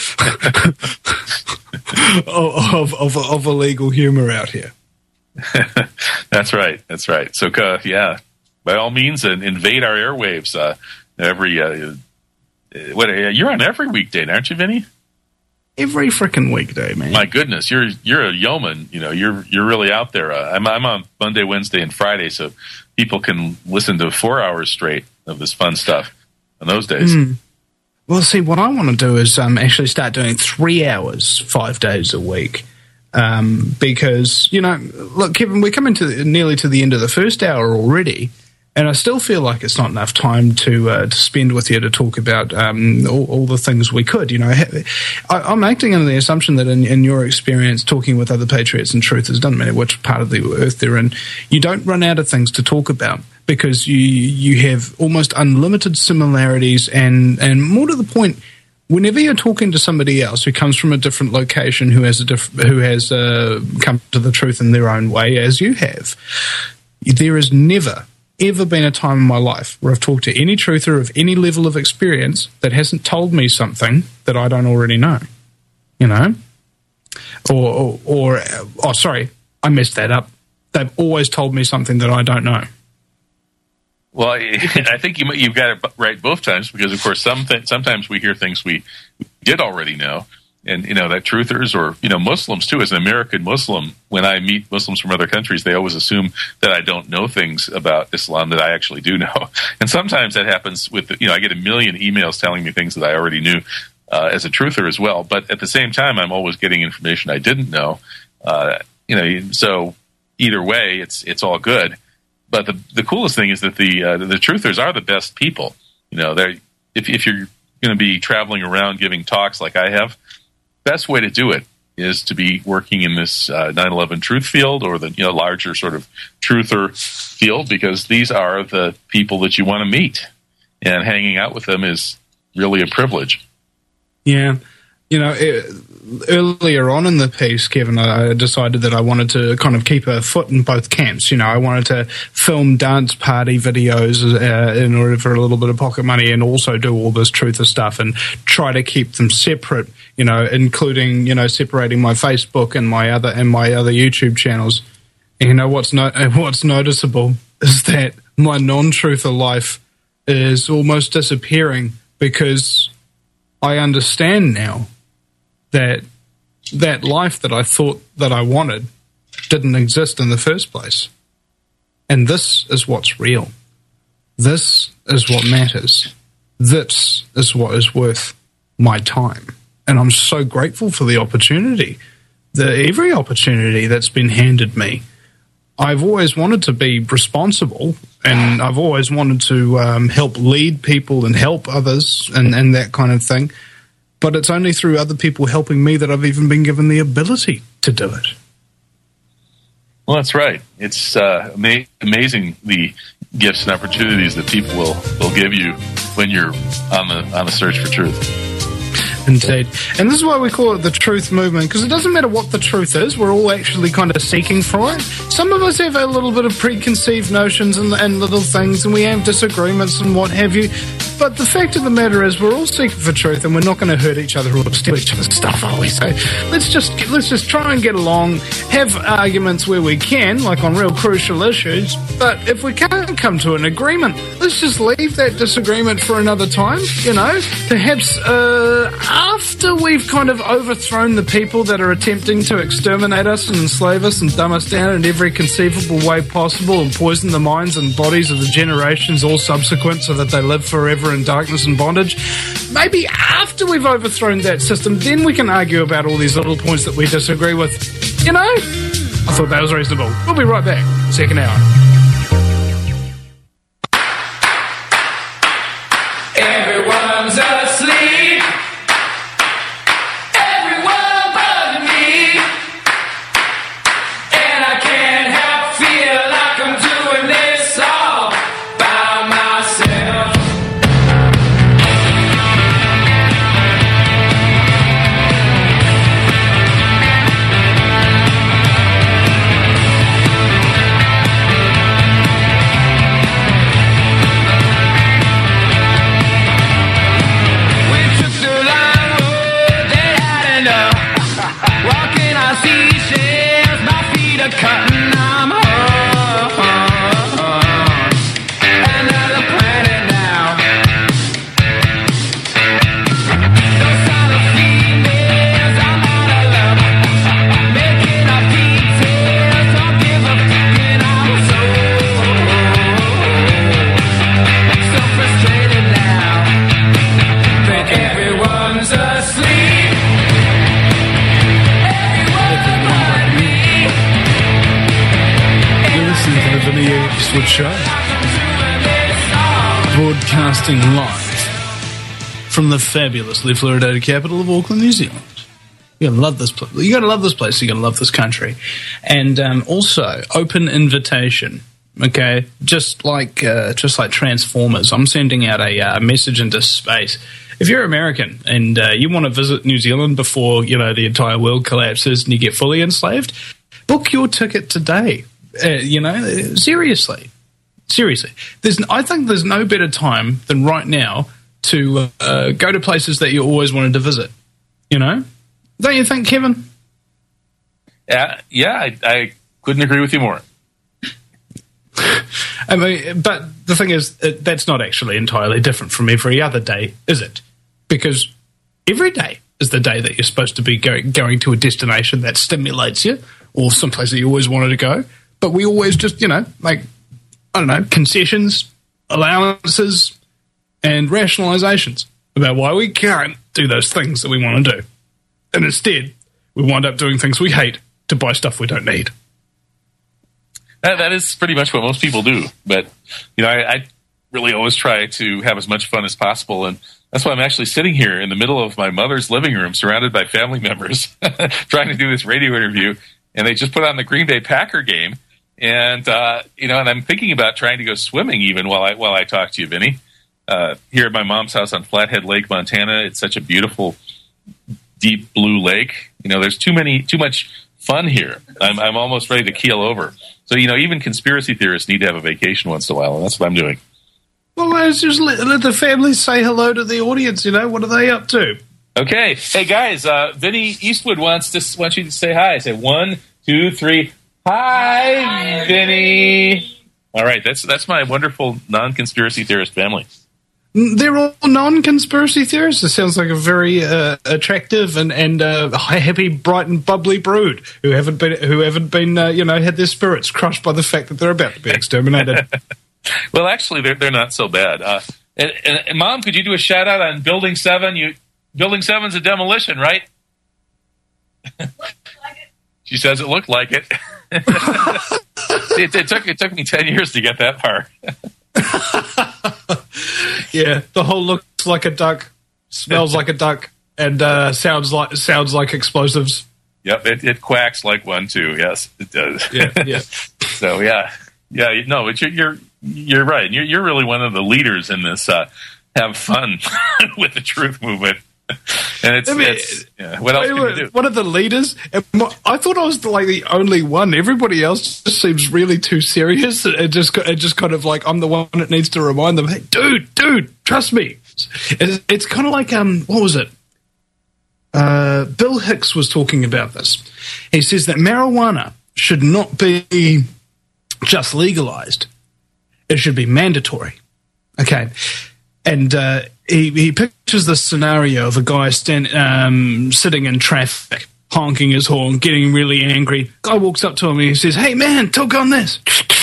of, of, of illegal humor out here. That's right. That's right. So, uh, yeah, by all means, uh, invade our airwaves. Uh, every uh, what uh, you're on every weekday, aren't you, Vinny? Every freaking weekday, man. My goodness, you're you're a yeoman. You know, you're you're really out there. Uh, I'm I'm on Monday, Wednesday, and Friday, so people can listen to four hours straight of this fun stuff on those days. Mm. Well, see, what I want to do is um, actually start doing three hours, five days a week. Um, because, you know, look, Kevin, we're coming to the, nearly to the end of the first hour already, and I still feel like it's not enough time to uh, to spend with you to talk about um, all, all the things we could. You know, I, I'm acting under the assumption that in, in your experience talking with other patriots and truthers, doesn't matter which part of the earth they're in, you don't run out of things to talk about because you you have almost unlimited similarities, and, and more to the point, whenever you're talking to somebody else who comes from a different location, who has a diff- who has uh, come to the truth in their own way, as you have, there has never, ever been a time in my life where I've talked to any truther of any level of experience that hasn't told me something that I don't already know, you know? Or, or, or oh, sorry, I messed that up. They've always told me something that I don't know. Well, I think you, you've got it right both times because, of course, some th- sometimes we hear things we did already know. And, you know, that truthers or, you know, Muslims, too, as an American Muslim, when I meet Muslims from other countries, they always assume that I don't know things about Islam that I actually do know. And sometimes that happens with, you know, I get a million emails telling me things that I already knew uh, as a truther as well. But at the same time, I'm always getting information I didn't know. Uh, you know, so either way, it's it's all good. But the the coolest thing is that the uh, the truthers are the best people. You know, they're if if you're going to be traveling around giving talks like I have, best way to do it is to be working in this uh, nine eleven truth field or the you know larger sort of truther field, because these are the people that you want to meet, and hanging out with them is really a privilege. Yeah. You know, it, earlier on in the piece, Kevin, I decided that I wanted to kind of keep a foot in both camps. You know, I wanted to film dance party videos uh, in order for a little bit of pocket money, and also do all this truther stuff and try to keep them separate. You know, including you know separating my Facebook and my other and my other YouTube channels. And you know what's no, what's noticeable is that my non-truther life is almost disappearing, because I understand now that that life that I thought that I wanted didn't exist in the first place. And this is what's real. This is what matters. This is what is worth my time. And I'm so grateful for the opportunity, the every opportunity that's been handed me. I've always wanted to be responsible, and I've always wanted to um, help lead people and help others and, and that kind of thing. But it's only through other people helping me that I've even been given the ability to do it. Well, that's right. It's uh, ama- amazing the gifts and opportunities that people will, will give you when you're on the on the search for truth. Indeed. And this is why we call it the truth movement, because it doesn't matter what the truth is, we're all actually kind of seeking for it. Some of us have a little bit of preconceived notions and, and little things, and we have disagreements and what have you. But the fact of the matter is, we're all seeking for truth, and we're not going to hurt each other or steal each other's stuff, are we? So let's just let's just try and get along, have arguments where we can, like on real crucial issues. But if we can't come to an agreement, let's just leave that disagreement for another time. You know, perhaps uh, after we've kind of overthrown the people that are attempting to exterminate us and enslave us and dumb us down in every conceivable way possible, and poison the minds and bodies of the generations all subsequent, so that they live forever in darkness and bondage. Maybe after we've overthrown that system, then we can argue about all these little points that we disagree with. You know? I thought that was reasonable. We'll be right back. Second hour. Everyone's asleep. Everyone but me. And I can't help feel like I'm doing this all by myself. Eastwood Show. Broadcasting live from the fabulously fluoridated capital of Auckland, New Zealand. You're gonna love this place. You're gonna love this place. You're gonna love this country, and um, also open invitation. Okay, just like uh, just like Transformers, I'm sending out a uh, message into space. If you're American and uh, you want to visit New Zealand before you know the entire world collapses and you get fully enslaved, book your ticket today. Uh, you know, seriously, seriously. There's, I think there's no better time than right now to uh, go to places that you always wanted to visit. You know, don't you think, Kevin? Yeah, yeah, I, I couldn't agree with you more. I mean, but the thing is, it, that's not actually entirely different from every other day, is it? Because every day is the day that you're supposed to be go, going to a destination that stimulates you, or someplace that you always wanted to go. But we always just, you know, make, I don't know, concessions, allowances, and rationalizations about why we can't do those things that we want to do. And instead, we wind up doing things we hate to buy stuff we don't need. That, that is pretty much what most people do. But, you know, I, I really always try to have as much fun as possible. And that's why I'm actually sitting here in the middle of my mother's living room, surrounded by family members, trying to do this radio interview. And they just put on the Green Bay Packer game. And, uh, you know, and I'm thinking about trying to go swimming even while I while I talk to you, Vinny. Uh, here at my mom's house on Flathead Lake, Montana, it's such a beautiful, deep blue lake. You know, there's too many, too much fun here. I'm, I'm almost ready to keel over. So, you know, even conspiracy theorists need to have a vacation once in a while, and that's what I'm doing. Well, let's just let, let the family say hello to the audience, you know. What are they up to? Okay. Hey, guys, uh, Vinny Eastwood wants to wants you to say hi. Say one, two, three. Hi, hi, Vinny. All right, that's that's my wonderful non-conspiracy theorist family. They're all non-conspiracy theorists. It sounds like a very uh, attractive and and uh, happy, bright and bubbly brood who haven't been who haven't been uh, you know had their spirits crushed by the fact that they're about to be exterminated. Well, actually, they're they're not so bad. Uh, and, and, and Mom, could you do a shout out on Building Seven? You Building Seven's a demolition, right? She says it looked like it. it, it took it took me ten years to get that far. Yeah, the whole looks like a duck, smells like a duck, and uh, sounds like sounds like explosives. Yep, it, it quacks like one too. Yes, it does. Yeah, yeah. So yeah, yeah. No, but you're you're, you're right. You're you're really one of the leaders in this. Uh, have fun with the truth movement. And it's, I mean, it's yeah. What else can you do? One of the leaders. I thought I was like the only one. Everybody else just seems really too serious. It just, it just kind of like I'm the one that needs to remind them. Hey, dude, dude, trust me. It's, it's kind of like um, what was it? Uh, Bill Hicks was talking about this. He says that marijuana should not be just legalized; it should be mandatory. Okay, and. Uh, He, he pictures this scenario of a guy stand, um, sitting in traffic, honking his horn, getting really angry. Guy walks up to him and he says, "Hey, man, talk on this."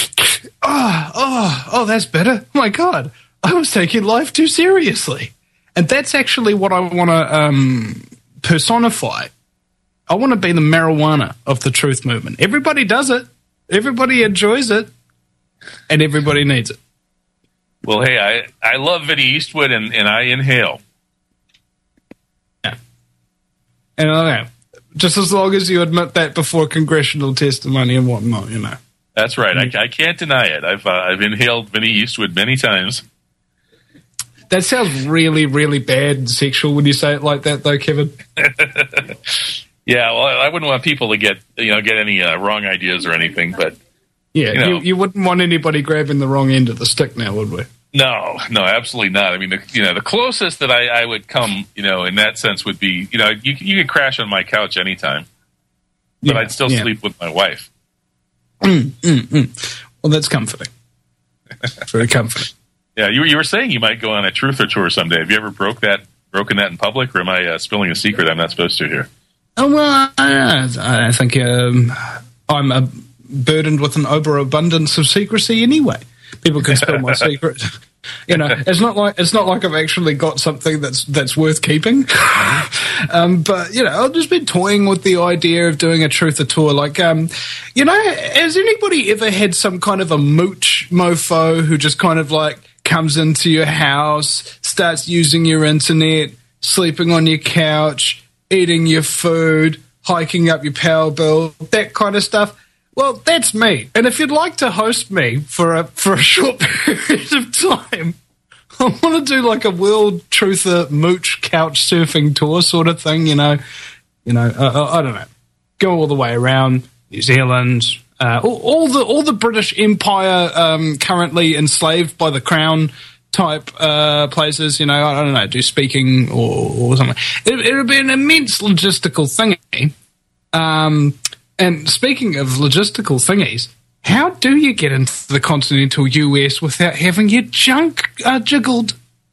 Oh, oh, oh, that's better. Oh, my God, I was taking life too seriously. And that's actually what I want to um, personify. I want to be the marijuana of the truth movement. Everybody does it. Everybody enjoys it. And everybody needs it. Well, hey, I, I love Vinny Eastwood, and, and I inhale. Yeah. And I know, just as long as you admit that before congressional testimony and whatnot, you know. That's right. I, I can't deny it. I've uh, I've inhaled Vinny Eastwood many times. That sounds really, really bad and sexual when you say it like that, though, Kevin. Yeah, well, I wouldn't want people to get you know get any uh, wrong ideas or anything, but yeah, you, know. you, you wouldn't want anybody grabbing the wrong end of the stick, now, would we? No, no, absolutely not. I mean, the, you know, the closest that I, I would come, you know, in that sense would be, you know, you you could crash on my couch anytime, but yeah, I'd still yeah. sleep with my wife. Mm, mm, mm. Well, that's comforting. Very comforting. Yeah, you you were saying you might go on a truther tour someday. Have you ever broke that broken that in public, or am I uh, spilling a secret I'm not supposed to here? Oh well, I, I think um, I'm uh, burdened with an overabundance of secrecy anyway. People can spill my secret. You know, it's not like it's not like I've actually got something that's that's worth keeping. um, but you know, I've just been toying with the idea of doing a truther tour. Like, um, you know, has anybody ever had some kind of a mooch mofo who just kind of like comes into your house, starts using your internet, sleeping on your couch, eating your food, hiking up your power bill, that kind of stuff? Well, that's me. And if you'd like to host me for a for a short period of time, I want to do like a world truther mooch couch surfing tour sort of thing. You know, you know, uh, I don't know, go all the way around New Zealand, uh, all, all the all the British Empire um, currently enslaved by the Crown type uh, places. You know, I don't know, do speaking or, or something. It, it would be an immense logistical thingy. Um. And speaking of logistical thingies, how do you get into the continental U S without having your junk uh, jiggled?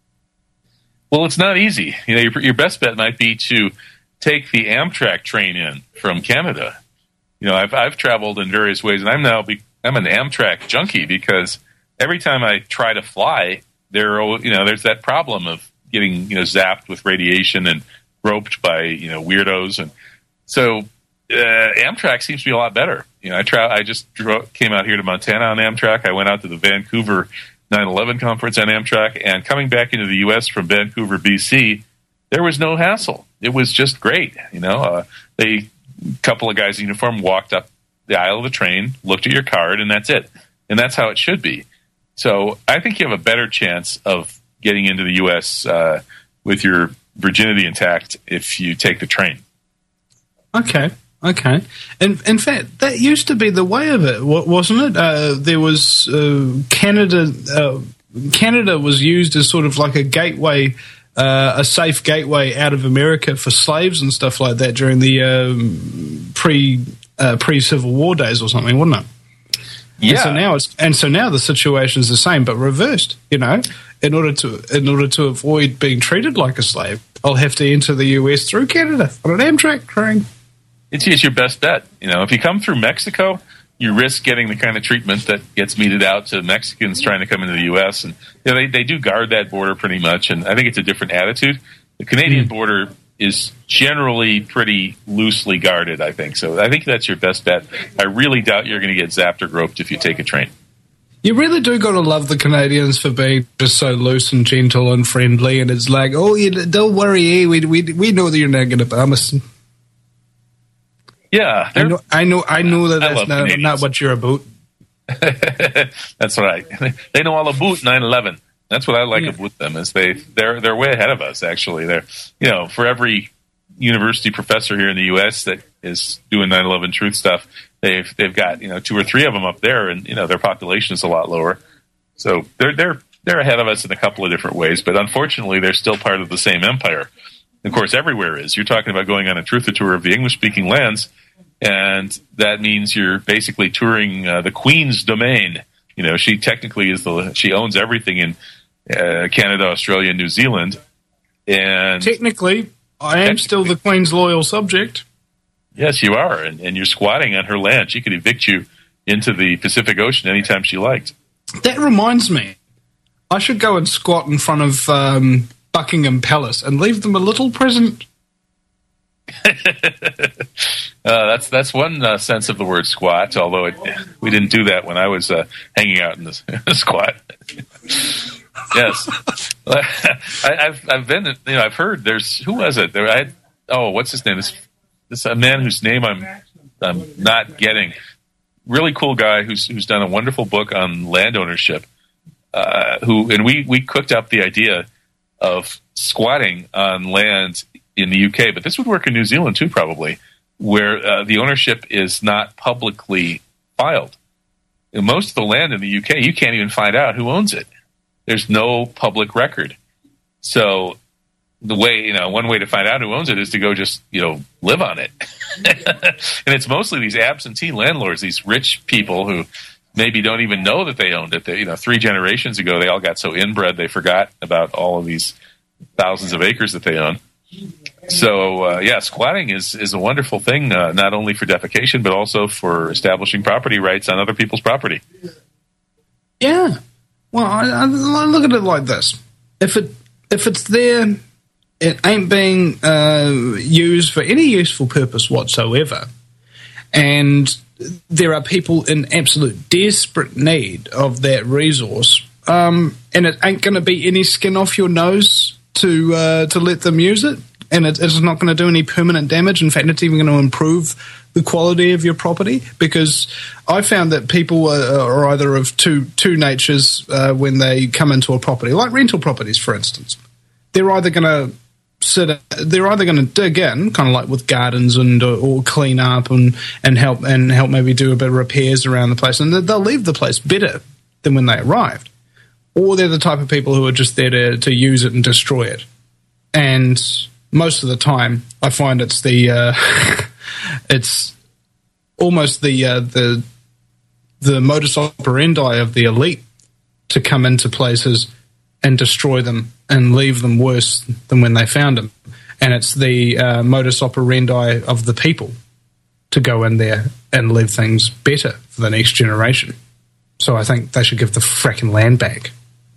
Well, it's not easy. You know, your, your best bet might be to take the Amtrak train in from Canada. You know, I've I've traveled in various ways, and I'm now be, I'm an Amtrak junkie because every time I try to fly, there you know there's that problem of getting you know zapped with radiation and roped by you know weirdos, and so. Uh, Amtrak seems to be a lot better. You know, I tra- I just drove, came out here to Montana on Amtrak. I went out to the Vancouver nine eleven conference on Amtrak, and coming back into the U S from Vancouver, B C, there was no hassle. It was just great. You know, uh, they a couple of guys in uniform walked up the aisle of the train, looked at your card, and that's it. And that's how it should be. So I think you have a better chance of getting into the U S uh, with your virginity intact if you take the train. Okay. Okay. In, in fact, that used to be the way of it, wasn't it? Uh, there was uh, Canada. Uh, Canada was used as sort of like a gateway, uh, a safe gateway out of America for slaves and stuff like that during the um, pre uh, pre Civil War days or something, wasn't it? Yeah. And so now it's and so now the situation is the same but reversed. You know, in order to in order to avoid being treated like a slave, I'll have to enter the U S through Canada on an Amtrak train. It's, it's your best bet. You know, if you come through Mexico, you risk getting the kind of treatment that gets meted out to Mexicans trying to come into the U S. And you know, they, they do guard that border pretty much, and I think it's a different attitude. The Canadian mm. border is generally pretty loosely guarded, I think. So I think that's your best bet. I really doubt you're going to get zapped or groped if you take a train. You really do got to love the Canadians for being just so loose and gentle and friendly, and it's like, oh, you, don't worry, eh? we, we, we know that you're not going to bomb us. Yeah, I know, I know, I know that that's not, not what you're about. That's right. They know all about nine eleven. That's what I like yeah. about them is they they're they're way ahead of us. Actually, they're you know for every university professor here in the U S that is doing nine eleven truth stuff, they've they've got you know two or three of them up there, and you know their population is a lot lower. So they're they're they're ahead of us in a couple of different ways, but unfortunately, they're still part of the same empire. Of course, everywhere is. You're talking about going on a truther tour of the English-speaking lands. And that means you're basically touring uh, the Queen's domain. You know, she technically is the she owns everything in uh, Canada, Australia, and New Zealand. And technically, I am still the Queen's loyal subject. Yes, you are, and, and you're squatting on her land. She could evict you into the Pacific Ocean anytime she liked. That reminds me, I should go and squat in front of um, Buckingham Palace and leave them a little present. uh, that's that's one uh, sense of the word squat. Although it, we didn't do that when I was uh, hanging out in the squat. Yes, I, I've I've been you know I've heard there's who was it there I had, oh what's his name this this a man whose name I'm I'm not getting really cool guy who's who's done a wonderful book on land ownership. Uh, who and we we cooked up the idea of squatting on land in the U K, but this would work in New Zealand too, probably, where uh, the ownership is not publicly filed. In most of the land in the U K, you can't even find out who owns it. There's no public record. So the way, you know, one way to find out who owns it is to go just, you know, live on it. And it's mostly these absentee landlords, these rich people who maybe don't even know that they owned it. They, you know, three generations ago, they all got so inbred they forgot about all of these thousands of acres that they own. So, uh, yeah, squatting is, is a wonderful thing, uh, not only for defecation, but also for establishing property rights on other people's property. Yeah. Well, I, I look at it like this: if it if it's there, it ain't being uh, used for any useful purpose whatsoever, and there are people in absolute desperate need of that resource, um, and it ain't going to be any skin off your nose to uh, to let them use it, and it, it's not going to do any permanent damage. In fact, it's even going to improve the quality of your property, because I found that people are, are either of two two natures uh, when they come into a property, like rental properties, for instance. They're either going to sit, they're either going to dig in, kind of like with gardens, and or, or clean up and, and help and help maybe do a bit of repairs around the place, and they'll leave the place better than when they arrived. Or they're the type of people who are just there to, to use it and destroy it. And most of the time, I find it's the uh, it's almost the uh, the the modus operandi of the elite to come into places and destroy them and leave them worse than when they found them. And it's the uh, modus operandi of the people to go in there and leave things better for the next generation. So I think they should give the fracking land back.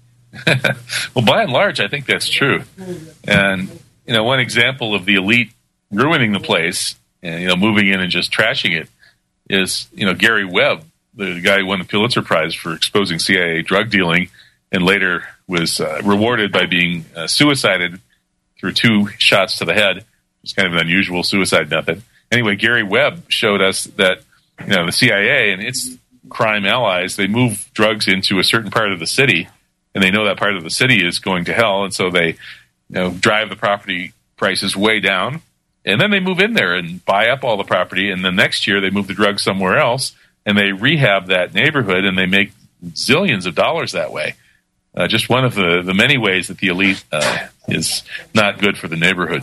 Well, by and large, I think that's true. And, you know, one example of the elite ruining the place and, you know, moving in and just trashing it is, you know, Gary Webb, the guy who won the Pulitzer Prize for exposing C I A drug dealing and later was uh, rewarded by being uh, suicided through two shots to the head. It's kind of an unusual suicide method. Anyway, Gary Webb showed us that, you know, the C I A and its crime allies, they move drugs into a certain part of the city, and they know that part of the city is going to hell, and so they, you know, drive the property prices way down, and then they move in there and buy up all the property, and then next year they move the drugs somewhere else, and they rehab that neighborhood, and they make zillions of dollars that way. Uh, just one of the, the many ways that the elite uh, is not good for the neighborhood.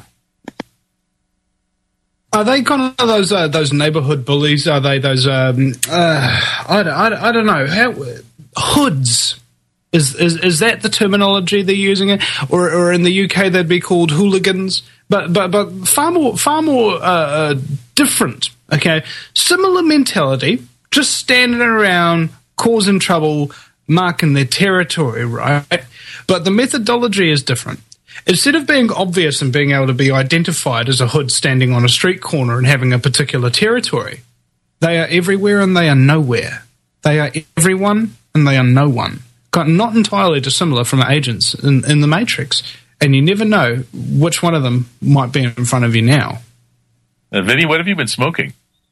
Are they kind of those uh, those neighborhood bullies? Are they those, um, uh, I, I, I don't know, how, hoods? Is, is is that the terminology they're using it? Or, or in the U K they'd be called hooligans? But but but far more far more uh, different. Okay, similar mentality, just standing around causing trouble, marking their territory, right? But the methodology is different. Instead of being obvious and being able to be identified as a hood standing on a street corner and having a particular territory, they are everywhere and they are nowhere. They are everyone and they are no one. Not entirely dissimilar from agents in, in the Matrix, and you never know which one of them might be in front of you now. Uh, Vinny, what have you been smoking?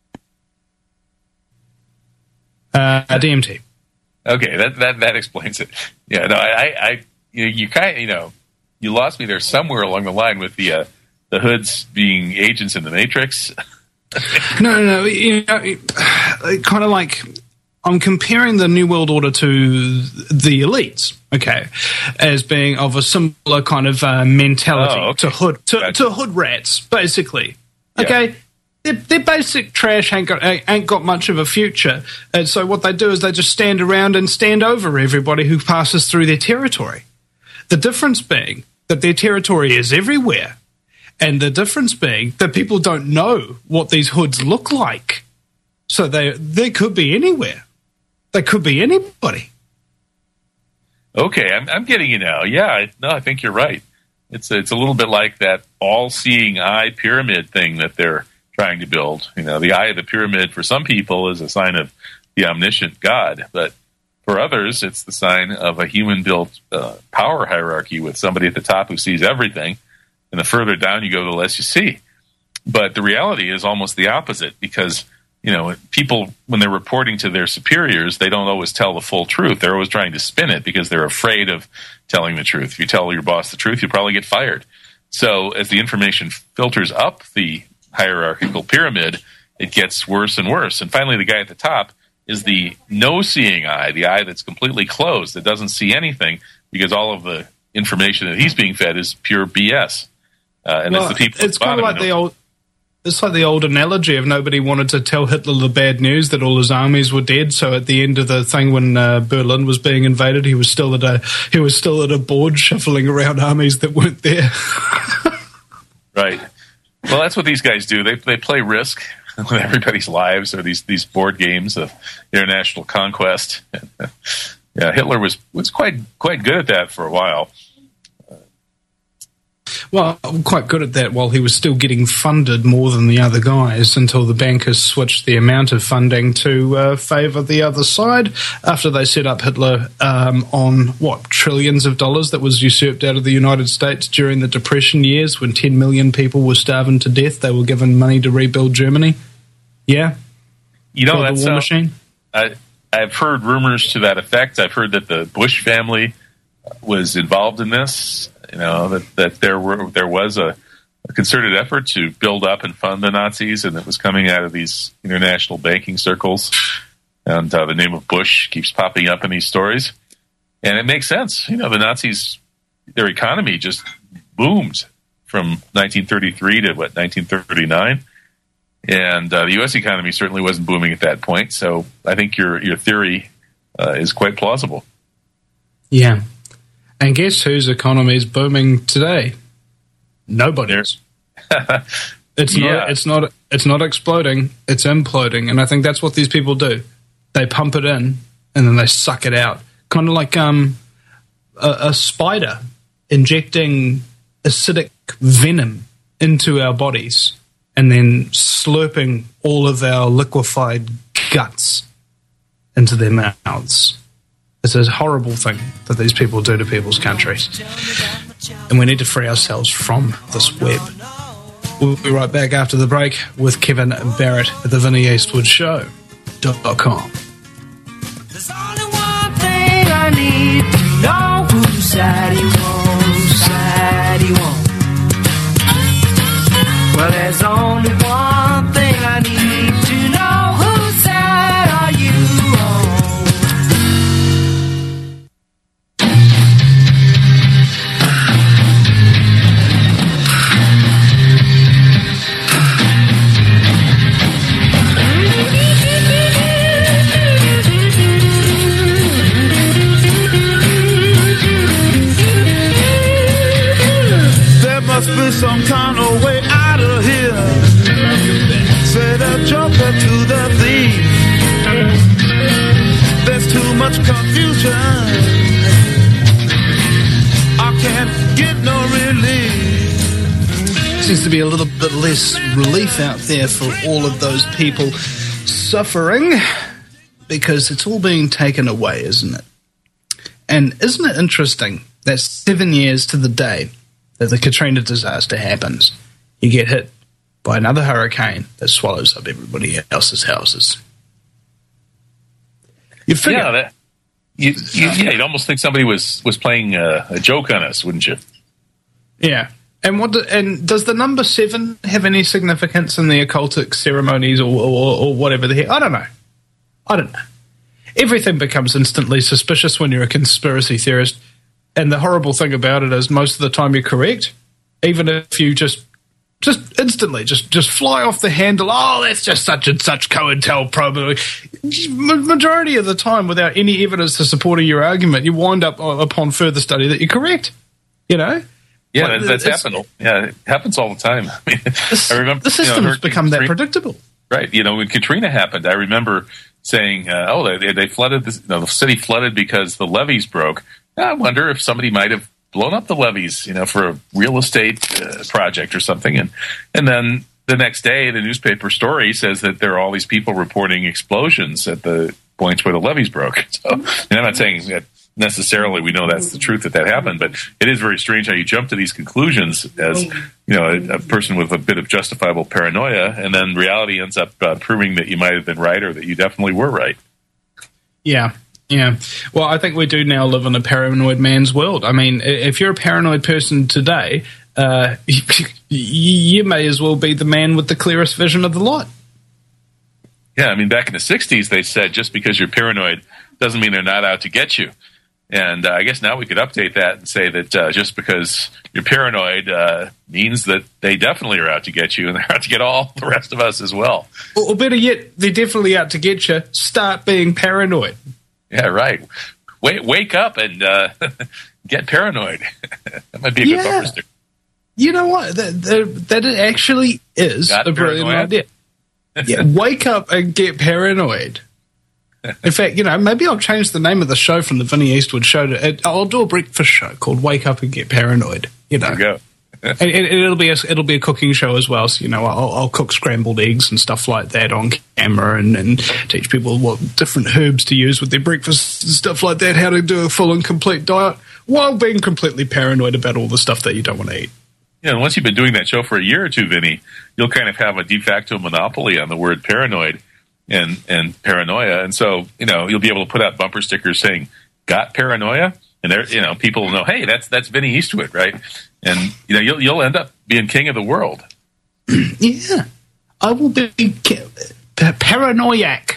Uh, D M T. Okay, that that that explains it. Yeah, no, I, I you, you kind of, you know, you lost me there somewhere along the line with the uh, the hoods being agents in the Matrix. no, no, no, you know, kind of like. I'm comparing the New World Order to the elites, okay, as being of a similar kind of uh, mentality oh, okay. to hood to, gotcha. to hood rats, basically. Yeah. Okay, their, their basic trash ain't got ain't got much of a future, and so what they do is they just stand around and stand over everybody who passes through their territory. The difference being that their territory is everywhere, and the difference being that people don't know what these hoods look like, so they they could be anywhere. They could be anybody. Okay, I'm, I'm getting you now. Yeah, I, no, I think you're right. It's a, it's a little bit like that all-seeing eye pyramid thing that they're trying to build. You know, the eye of the pyramid for some people is a sign of the omniscient God, but for others, it's the sign of a human-built uh, power hierarchy with somebody at the top who sees everything, and the further down you go, the less you see. But the reality is almost the opposite, because you know, people, when they're reporting to their superiors, they don't always tell the full truth. They're always trying to spin it because they're afraid of telling the truth. If you tell your boss the truth, you'll probably get fired. So as the information filters up the hierarchical pyramid, it gets worse and worse. And finally, the guy at the top is the no-seeing eye, the eye that's completely closed, that doesn't see anything because all of the information that he's being fed is pure B S. Uh, and well, it's the people it's kind of like the old... It's like the old analogy of nobody wanted to tell Hitler the bad news that all his armies were dead. So at the end of the thing, when uh, Berlin was being invaded, he was still at a he was still at a board shuffling around armies that weren't there. Right. Well, that's what these guys do. They they play Risk with everybody's lives, or these these board games of international conquest. yeah, Hitler was was quite quite good at that for a while. Well, quite good at that while he was still getting funded more than the other guys until the bankers switched the amount of funding to uh, favour the other side after they set up Hitler um, on, what, trillions of dollars that was usurped out of the United States during the Depression years when ten million people were starving to death. They were given money to rebuild Germany. Yeah? You know, For that's the war uh, machine? I, I've heard rumors to that effect. I've heard that the Bush family was involved in this. You know, that, that there were there was a, a concerted effort to build up and fund the Nazis, and it was coming out of these international banking circles. And uh, the name of Bush keeps popping up in these stories. And it makes sense. You know, the Nazis, their economy just boomed from nineteen thirty-three to, what, nineteen thirty-nine? And uh, the U S economy certainly wasn't booming at that point. So I think your, your theory uh, is quite plausible. Yeah. And guess whose economy is booming today? Nobody's. it's yeah. not. It's not. It's not exploding. It's imploding. And I think that's what these people do. They pump it in and then they suck it out. Kind of like um, a, a spider injecting acidic venom into our bodies and then slurping all of our liquefied guts into their mouths. It's a horrible thing that these people do to people's countries. And we need to free ourselves from this web. We'll be right back after the break with Kevin Barrett at the Vinnie Eastwood Show dot com. There's only one thing I need to know whose side you on, whose side you on. Well, there's only one thing I need to know whose side are you on. Must be some kind of way out of here. Say the joker to the thief. There's too much confusion. I can't get no relief. Seems to be a little bit less relief out there for all of those people suffering because it's all being taken away, isn't it? And isn't it interesting that seven years to the day that the Katrina disaster happens, you get hit by another hurricane that swallows up everybody else's houses. You figure, yeah, that, you, you, yeah, you'd almost think somebody was was playing a, a joke on us, wouldn't you? Yeah, and what? Do, and does the number seven have any significance in the occultic ceremonies or, or, or whatever the heck? I don't know. I don't know. Everything becomes instantly suspicious when you're a conspiracy theorist. And the horrible thing about it is most of the time you're correct, even if you just just instantly just, just fly off the handle. Oh, that's just such and such COINTELPRO. Majority of the time, without any evidence to support your argument, you wind up upon further study that you're correct. You know? Yeah, like, that's happened. Yeah, it happens all the time. I mean, this, I remember the system you know, has become that Katrina, predictable. Right. You know, when Katrina happened, I remember saying, uh, "Oh, they they flooded this, you know, the city flooded because the levees broke." I wonder if somebody might have blown up the levees, you know, for a real estate uh, project or something. And and then the next day, the newspaper story says that there are all these people reporting explosions at the points where the levees broke. So, and I'm not saying that necessarily we know that's the truth that that happened, but it is very strange how you jump to these conclusions as, you know, a, a person with a bit of justifiable paranoia, and then reality ends up uh, proving that you might have been right or that you definitely were right. Yeah. Yeah. Well, I think we do now live in a paranoid man's world. I mean, if you're a paranoid person today, uh, you may as well be the man with the clearest vision of the lot. Yeah, I mean, back in the sixties, they said just because you're paranoid doesn't mean they're not out to get you. And uh, I guess now we could update that and say that uh, just because you're paranoid uh, means that they definitely are out to get you, and they're out to get all the rest of us as well. Or better yet, they're definitely out to get you. Start being paranoid. Yeah, right. Wake, wake up and uh, get paranoid. That might be a yeah. good bumper sticker. You know what? That, that, that it actually is Got a brilliant paranoid? idea. Yeah, wake up and get paranoid. In fact, you know, maybe I'll change the name of the show from the Vinnie Eastwood Show to. It, I'll do a breakfast show called "Wake Up and Get Paranoid." You know, There you go. and, and it'll be a, it'll be a cooking show as well. So you know, I'll, I'll cook scrambled eggs and stuff like that on camera, and, and teach people what different herbs to use with their breakfast and stuff like that. How to do a full and complete diet while being completely paranoid about all the stuff that you don't want to eat. Yeah, and once you've been doing that show for a year or two, Vinny, you'll kind of have a de facto monopoly on the word paranoid and, and paranoia. And so, you know, you'll be able to put out bumper stickers saying, got paranoia? And there, you know, people will know, hey, that's, that's Vinny Eastwood, right? And, you know, you'll, you'll end up being king of the world. Yeah. I will be ca- paranoiac.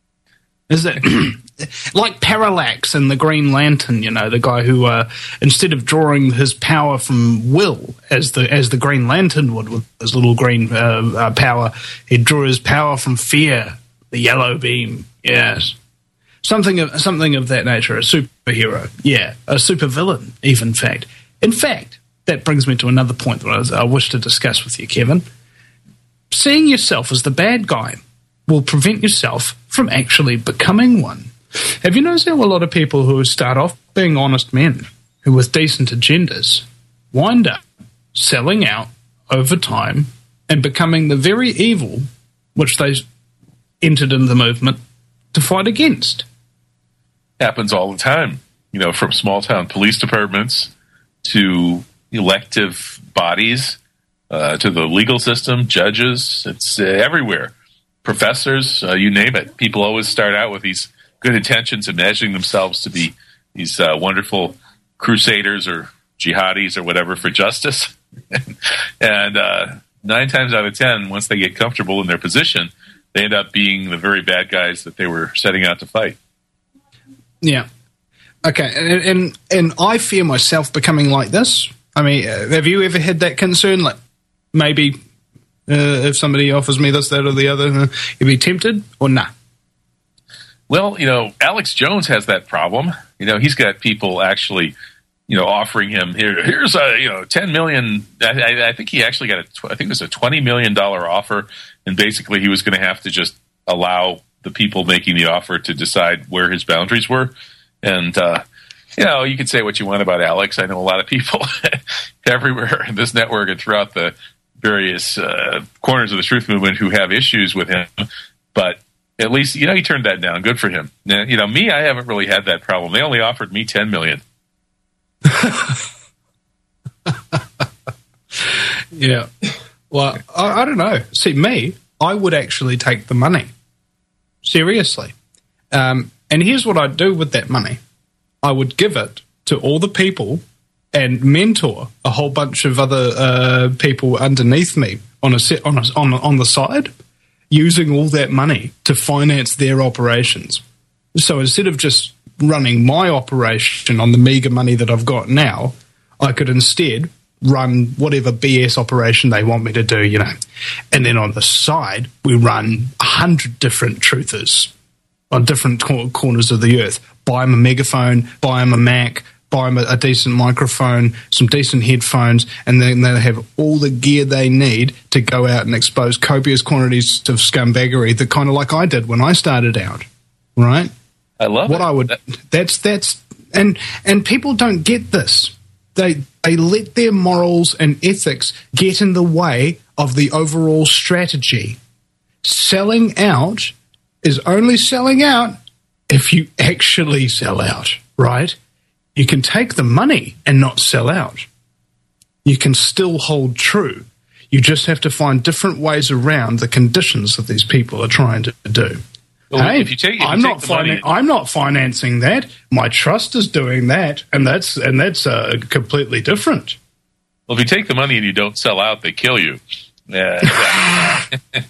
Is it like Parallax in the Green Lantern? You know, the guy who, uh, instead of drawing his power from will, as the as the Green Lantern would with his little green uh, uh, power, he'd draw his power from fear, the yellow beam. Yes, something of something of that nature. A superhero, yeah, a supervillain, even. In fact, in fact, that brings me to another point that I, was, I wish to discuss with you, Kevin. Seeing yourself as the bad guy will prevent yourself from actually becoming one. Have you noticed how a lot of people who start off being honest men, who with decent agendas, wind up selling out over time and becoming the very evil which they entered in the movement to fight against? Happens all the time, you know, from small town police departments to elective bodies, uh, to the legal system, judges. It's uh, everywhere. Professors, uh, you name it. People always start out with these good intentions, imagining themselves to be these uh, wonderful crusaders or jihadis or whatever for justice. and uh, nine times out of ten, once they get comfortable in their position, they end up being the very bad guys that they were setting out to fight. Yeah. Okay, and and, and I fear myself becoming like this. I mean, uh, have you ever had that concern? Like, maybe uh, if somebody offers me this, that, or the other, uh, you'd be tempted, or nah? Well, you know, Alex Jones has that problem. You know, he's got people actually, you know, offering him here. Here's a you know ten million. I, I think he actually got a. I think it was a twenty million dollar offer, and basically he was going to have to just allow the people making the offer to decide where his boundaries were. And uh, you know, you can say what you want about Alex. I know a lot of people everywhere in this network and throughout the various uh, corners of the truth movement who have issues with him, but at least, you know, he turned that down. Good for him. Now, you know, me, I haven't really had that problem. They only offered me ten million. Yeah. Well, I, I don't know. See, me, I would actually take the money. Seriously. Um, and here's what I'd do with that money. I would give it to all the people and mentor a whole bunch of other uh, people underneath me on a set on a, on on the side, using all that money to finance their operations. So instead of just running my operation on the meager money that I've got now, I could instead run whatever B S operation they want me to do, you know. And then on the side, we run a hundred different truthers on different cor- corners of the earth. Buy them a megaphone, buy them a Mac, buy them a, a decent microphone, some decent headphones, and then they'll have all the gear they need to go out and expose copious quantities of scumbaggery, the kind of like I did when I started out, right? I love what it. I would. That- that's that's and and people don't get this. They they let their morals and ethics get in the way of the overall strategy. Selling out is only selling out if you actually sell out, right? You can take the money and not sell out. You can still hold true. You just have to find different ways around the conditions that these people are trying to do. Well, hey, if you take, if I'm you not take the money, finan- I'm not financing that. My trust is doing that, and that's and that's uh, completely different. well, if you take the money and you don't sell out, they kill you. Yeah.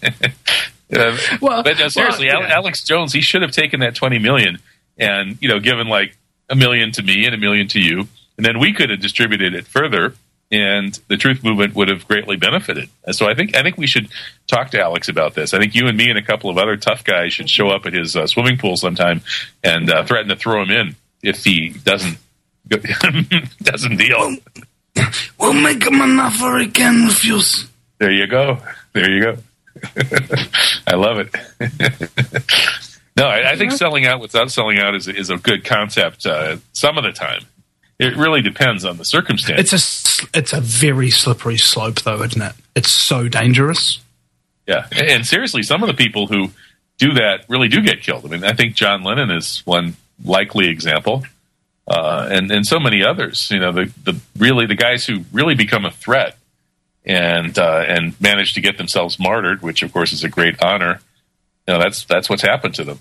Uh, Well, but no, seriously, well, Al- yeah. Alex Jones, he should have taken that twenty million and, you know, given like a million to me and a million to you, and then we could have distributed it further, and the truth movement would have greatly benefited. And so I think I think we should talk to Alex about this. I think you and me and a couple of other tough guys should show up at his uh, swimming pool sometime and uh, threaten to throw him in if he doesn't doesn't deal. We'll make him an offer he can refuse. There you go. There you go. I love it. No, I, I think selling out without selling out is is a good concept. Uh, some of the time, it really depends on the circumstance. It's a it's a very slippery slope, though, isn't it? It's so dangerous. Yeah, and, and seriously, some of the people who do that really do get killed. I mean, I think John Lennon is one likely example, uh, and and so many others. You know, the the really the guys who really become a threat and uh, and manage to get themselves martyred, which of course is a great honor. You know, that's that's what's happened to them.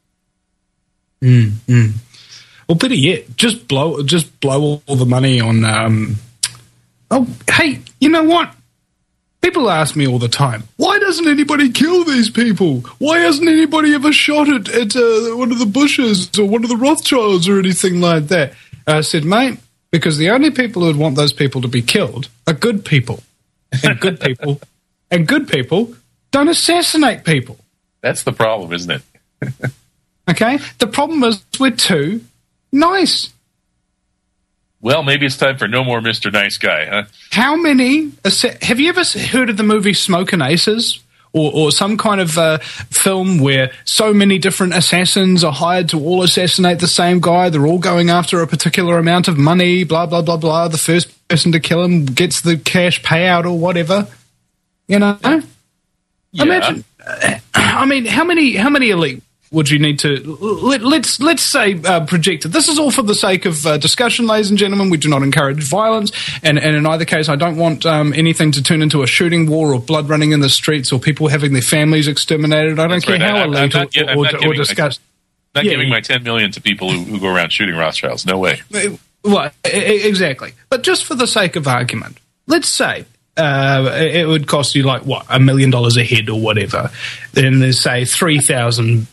Mm, mm. Well, better yet, just blow just blow all the money on. Um, oh, hey, you know what? People ask me all the time, why doesn't anybody kill these people? Why hasn't anybody ever shot at, at uh, one of the Bushes or one of the Rothschilds or anything like that? I said, mate, because the only people who would want those people to be killed are good people. And good people and good people don't assassinate people. That's the problem, isn't it? Okay? The problem is we're too nice. Well, maybe it's time for no more Mister Nice Guy, huh? How many... Have you ever heard of the movie Smokin' Aces? Or, or some kind of uh, film where so many different assassins are hired to all assassinate the same guy. They're all going after a particular amount of money, blah, blah, blah, blah. The first person to kill him gets the cash payout or whatever. You know? Yeah. Imagine... I mean, how many how many elite would you need to... Let, let's let's say uh, projected. This is all for the sake of uh, discussion, ladies and gentlemen. We do not encourage violence. And, and in either case, I don't want um, anything to turn into a shooting war or blood running in the streets or people having their families exterminated. I don't That's care right. how I'm, elite I'm not, or, I'm or, not or discussed. My, not yeah, giving yeah. my ten million to people who, who go around shooting Rothschilds. No way. Well, exactly. But just for the sake of argument, let's say uh, it would cost you like, what, a million dollars a head or whatever. Then there's, say, three thousand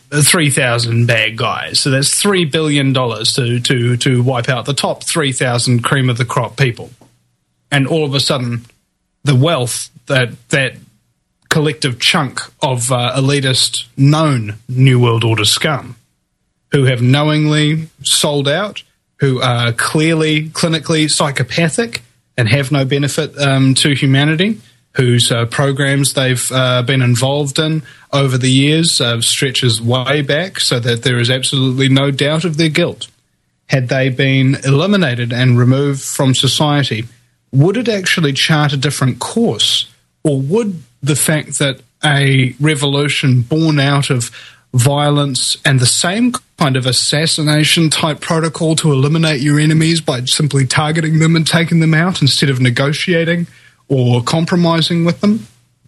bad guys. So that's three billion dollars to, to, to wipe out the top three thousand cream of the crop people. And all of a sudden, the wealth, that that collective chunk of uh, elitist known New World Order scum who have knowingly sold out, who are clearly clinically psychopathic and have no benefit um, to humanity, whose uh, programs they've uh, been involved in over the years uh, stretches way back so that there is absolutely no doubt of their guilt. Had they been eliminated and removed from society, would it actually chart a different course? Or would the fact that a revolution born out of violence and the same kind of assassination type protocol to eliminate your enemies by simply targeting them and taking them out instead of negotiating or compromising with them?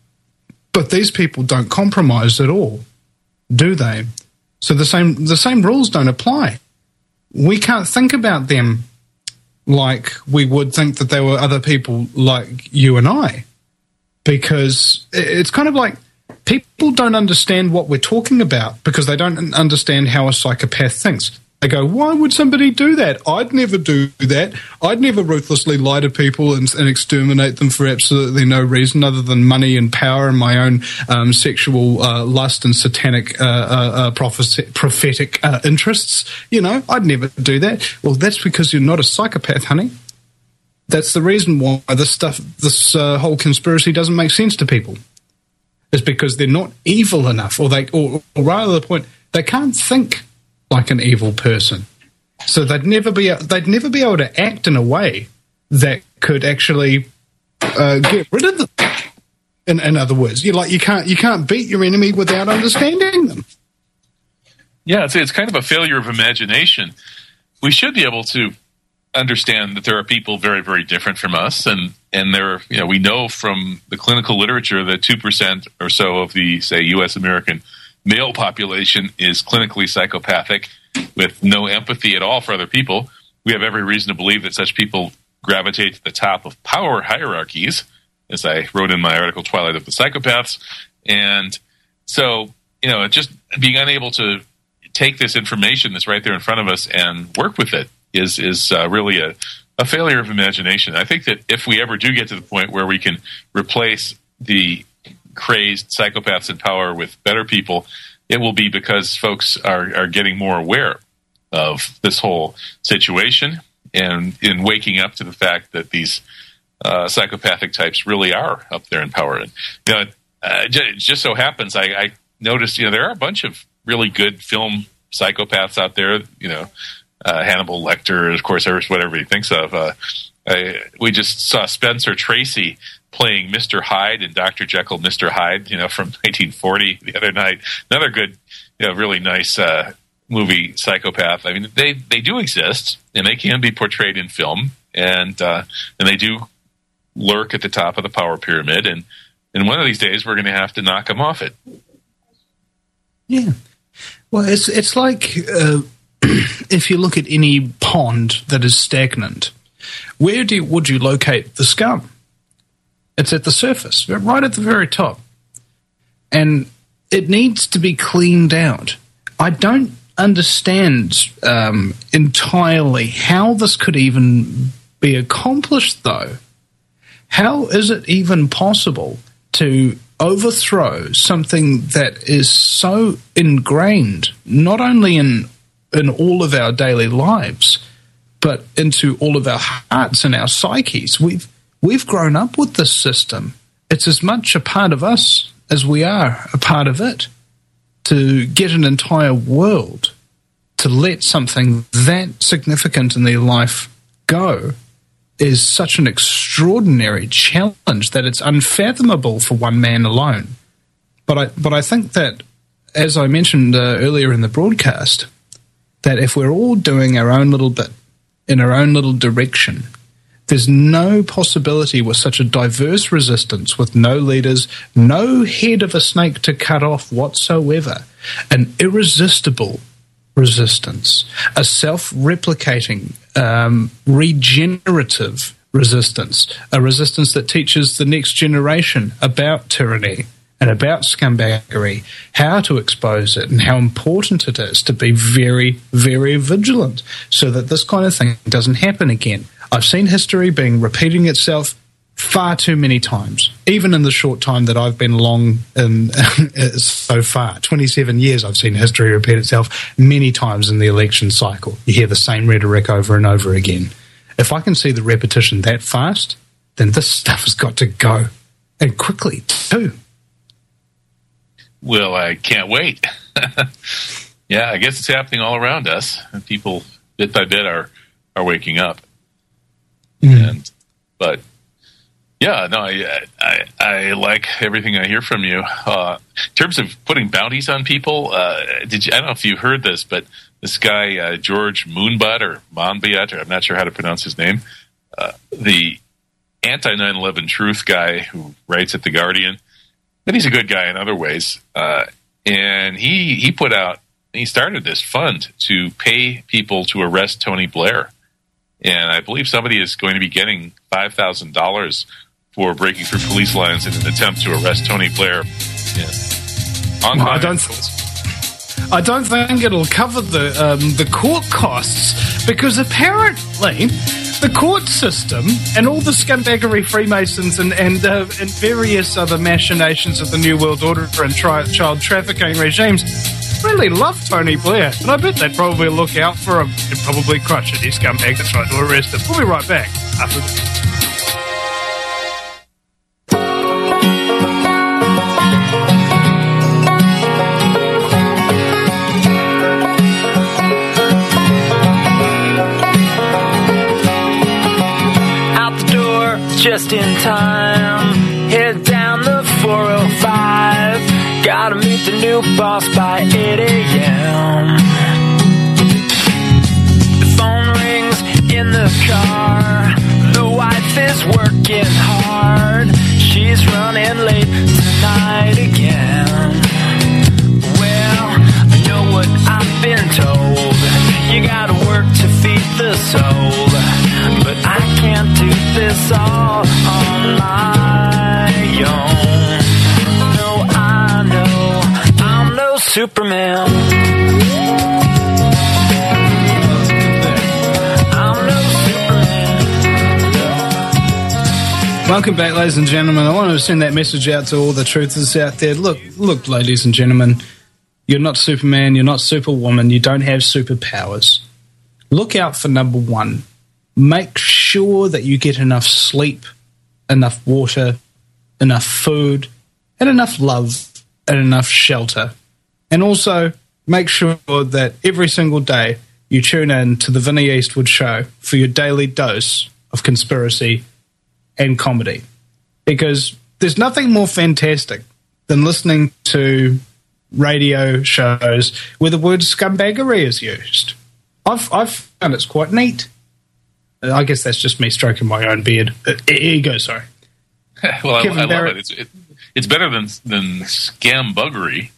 But these people don't compromise at all, do they? So the same the same rules don't apply. We can't think about them like we would think that they were other people like you and I, because it's kind of like people don't understand what we're talking about because they don't understand how a psychopath thinks. They go, why would somebody do that? I'd never do that. I'd never ruthlessly lie to people and, and exterminate them for absolutely no reason other than money and power and my own um, sexual uh, lust and satanic uh, uh, uh, prophecy, prophetic uh, interests. You know, I'd never do that. Well, that's because you're not a psychopath, honey. That's the reason why this stuff, this uh, whole conspiracy doesn't make sense to people. Is because they're not evil enough, or they, or, or rather, the point they can't think like an evil person. So they'd never be they'd never be able to act in a way that could actually uh, get rid of them. In, in other words, you like you can't you can't beat your enemy without understanding them. Yeah, it's it's kind of a failure of imagination. We should be able to understand that there are people very, very different from us, and and there, you know, we know from the clinical literature that two percent or so of the, say, U S American male population is clinically psychopathic with no empathy at all for other people. We have every reason to believe that such people gravitate to the top of power hierarchies, as I wrote in my article, Twilight of the Psychopaths. And so, you know, just being unable to take this information that's right there in front of us and work with it is is uh, really a, a failure of imagination. I think that if we ever do get to the point where we can replace the crazed psychopaths in power with better people, it will be because folks are, are getting more aware of this whole situation and in waking up to the fact that these uh, psychopathic types really are up there in power. And, you know, uh, it just so happens I, I noticed, you know, there are a bunch of really good film psychopaths out there. You know, uh, Hannibal Lecter, of course, what everybody thinks of. Uh, I, we just saw Spencer Tracy playing Mister Hyde in Doctor Jekyll, Mister Hyde, you know, from nineteen forty the other night. Another good, you know, really nice uh, movie psychopath. I mean, they, they do exist, and they can be portrayed in film, and uh, and they do lurk at the top of the power pyramid, and, and one of these days we're going to have to knock them off it. Yeah. Well, it's it's like uh, if you look at any pond that is stagnant, where do you, would you locate the scum? It's at the surface, right at the very top. And it needs to be cleaned out. I don't understand um, entirely how this could even be accomplished, though. How is it even possible to overthrow something that is so ingrained, not only in in all of our daily lives, but into all of our hearts and our psyches? We've we've grown up with this system. It's as much a part of us as we are a part of it. To get an entire world to let something that significant in their life go is such an extraordinary challenge that it's unfathomable for one man alone. But I, but I think that, as I mentioned uh, earlier in the broadcast, that if we're all doing our own little bit in our own little direction, there's no possibility with such a diverse resistance, with no leaders, no head of a snake to cut off whatsoever, an irresistible resistance, a self-replicating, um, regenerative resistance, a resistance that teaches the next generation about tyranny and about scumbaggery, how to expose it and how important it is to be very, very vigilant so that this kind of thing doesn't happen again. I've seen history being repeating itself far too many times, even in the short time that I've been along in, so far. twenty-seven years I've seen history repeat itself many times in the election cycle. You hear the same rhetoric over and over again. If I can see the repetition that fast, then this stuff has got to go, and quickly too. Well, I can't wait. Yeah, I guess it's happening all around us, and people bit by bit are, are waking up. Mm. And, but yeah, no, I, I I like everything I hear from you. Uh, in terms of putting bounties on people, uh, did you? I don't know if you heard this, but this guy uh, George Moonbutt or Monbiot, or I'm not sure how to pronounce his name, uh, the anti nine eleven truth guy who writes at The Guardian, and he's a good guy in other ways. Uh, and he he put out, he started this fund to pay people to arrest Tony Blair. And I believe somebody is going to be getting five thousand dollars for breaking through police lines in an attempt to arrest Tony Blair. Yeah. On well, I don't. Th- I don't think it'll cover the um, the court costs, because apparently the court system and all the scumbaggery Freemasons and and, uh, and various other machinations of the New World Order and tri- child trafficking regimes really love Tony Blair, and I bet they'd probably look out for him and probably crush any scumbag that tried to arrest him. We'll be right back after this. Out the door, just in time. Head down the four oh five. Gotta meet the new boss by eight a.m. The phone rings in the car. The wife is working hard. She's running late tonight again. Well, I know what I've been told. You gotta work to feed the soul. But I can't do this all on my own. Superman. I'm no Superman. Welcome back, ladies and gentlemen. I wanted to send that message out to all the truthers out there. Look, look, ladies and gentlemen, you're not Superman, you're not Superwoman, you don't have superpowers. Look out for number one. Make sure that you get enough sleep, enough water, enough food, and enough love, and enough shelter. And also, make sure that every single day you tune in to the Vinnie Eastwood Show for your daily dose of conspiracy and comedy. Because there's nothing more fantastic than listening to radio shows where the word scumbaggery is used. I've, I've found it's quite neat. I guess that's just me stroking my own beard. Uh, ego, sorry. Well, I, I love it. It's, it. It's better than than scambuggery,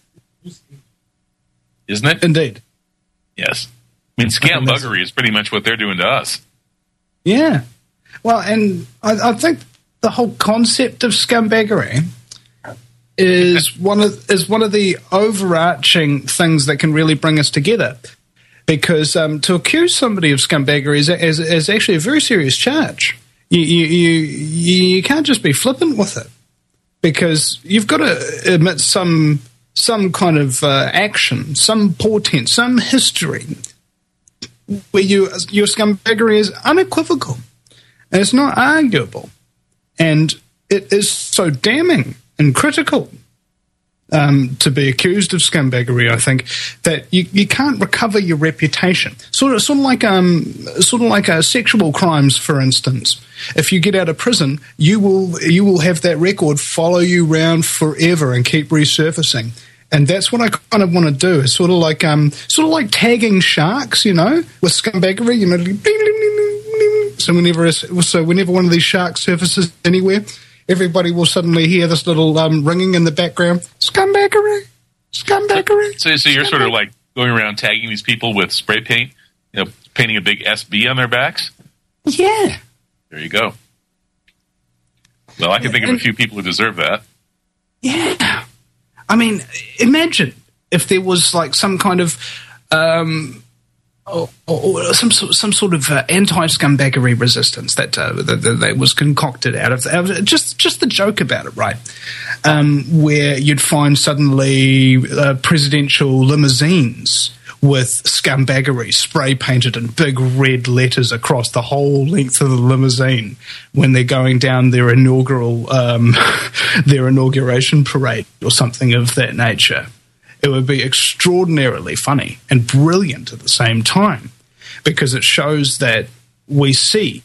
isn't it? Indeed. Yes. I mean, scambuggery is pretty much what they're doing to us. Yeah. Well, and I, I think the whole concept of scumbaggery is one of is one of the overarching things that can really bring us together. Because um, to accuse somebody of scumbaggery is, is, is actually a very serious charge. You, you, you, you can't just be flippant with it, because you've got to admit some some kind of uh, action, some portent, some history where you, your scumbaggery is unequivocal and it's not arguable, and it is so damning and critical Um, to be accused of scumbaggery, I think, that you, you can't recover your reputation. Sort of, sort of like um, sort of like uh, sexual crimes, for instance. If you get out of prison, you will you will have that record follow you around forever and keep resurfacing. And that's what I kind of want to do. It's sort of like um, sort of like tagging sharks, you know, with scumbaggery. You know, so whenever so whenever one of these sharks surfaces anywhere, everybody will suddenly hear this little um, ringing in the background. Scumbaggery, scumbaggery. So, so you're sort of like going around tagging these people with spray paint, you know, painting a big S B on their backs? Yeah. There you go. Well, I can think of a few people who deserve that. Yeah. I mean, imagine if there was like some kind of... Um, Or, or some some sort of uh, anti-scumbaggery resistance that, uh, that that was concocted out of, out of just just the joke about it, right? Um, where you'd find suddenly uh, presidential limousines with scumbaggery spray painted in big red letters across the whole length of the limousine when they're going down their inaugural um, their inauguration parade or something of that nature. It would be extraordinarily funny and brilliant at the same time, because it shows that we see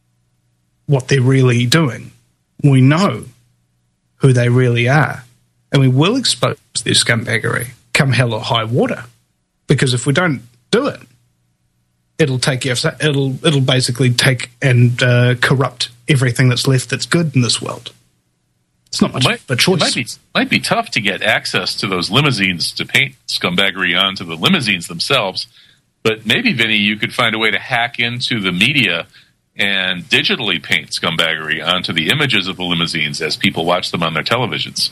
what they're really doing. We know who they really are, and we will expose their scumbaggery come hell or high water. Because if we don't do it, it'll take it'll it'll basically take and uh, corrupt everything that's left that's good in this world. It's not much might, of a choice. It might be, might be tough to get access to those limousines to paint scumbaggery onto the limousines themselves, but maybe, Vinny, you could find a way to hack into the media and digitally paint scumbaggery onto the images of the limousines as people watch them on their televisions.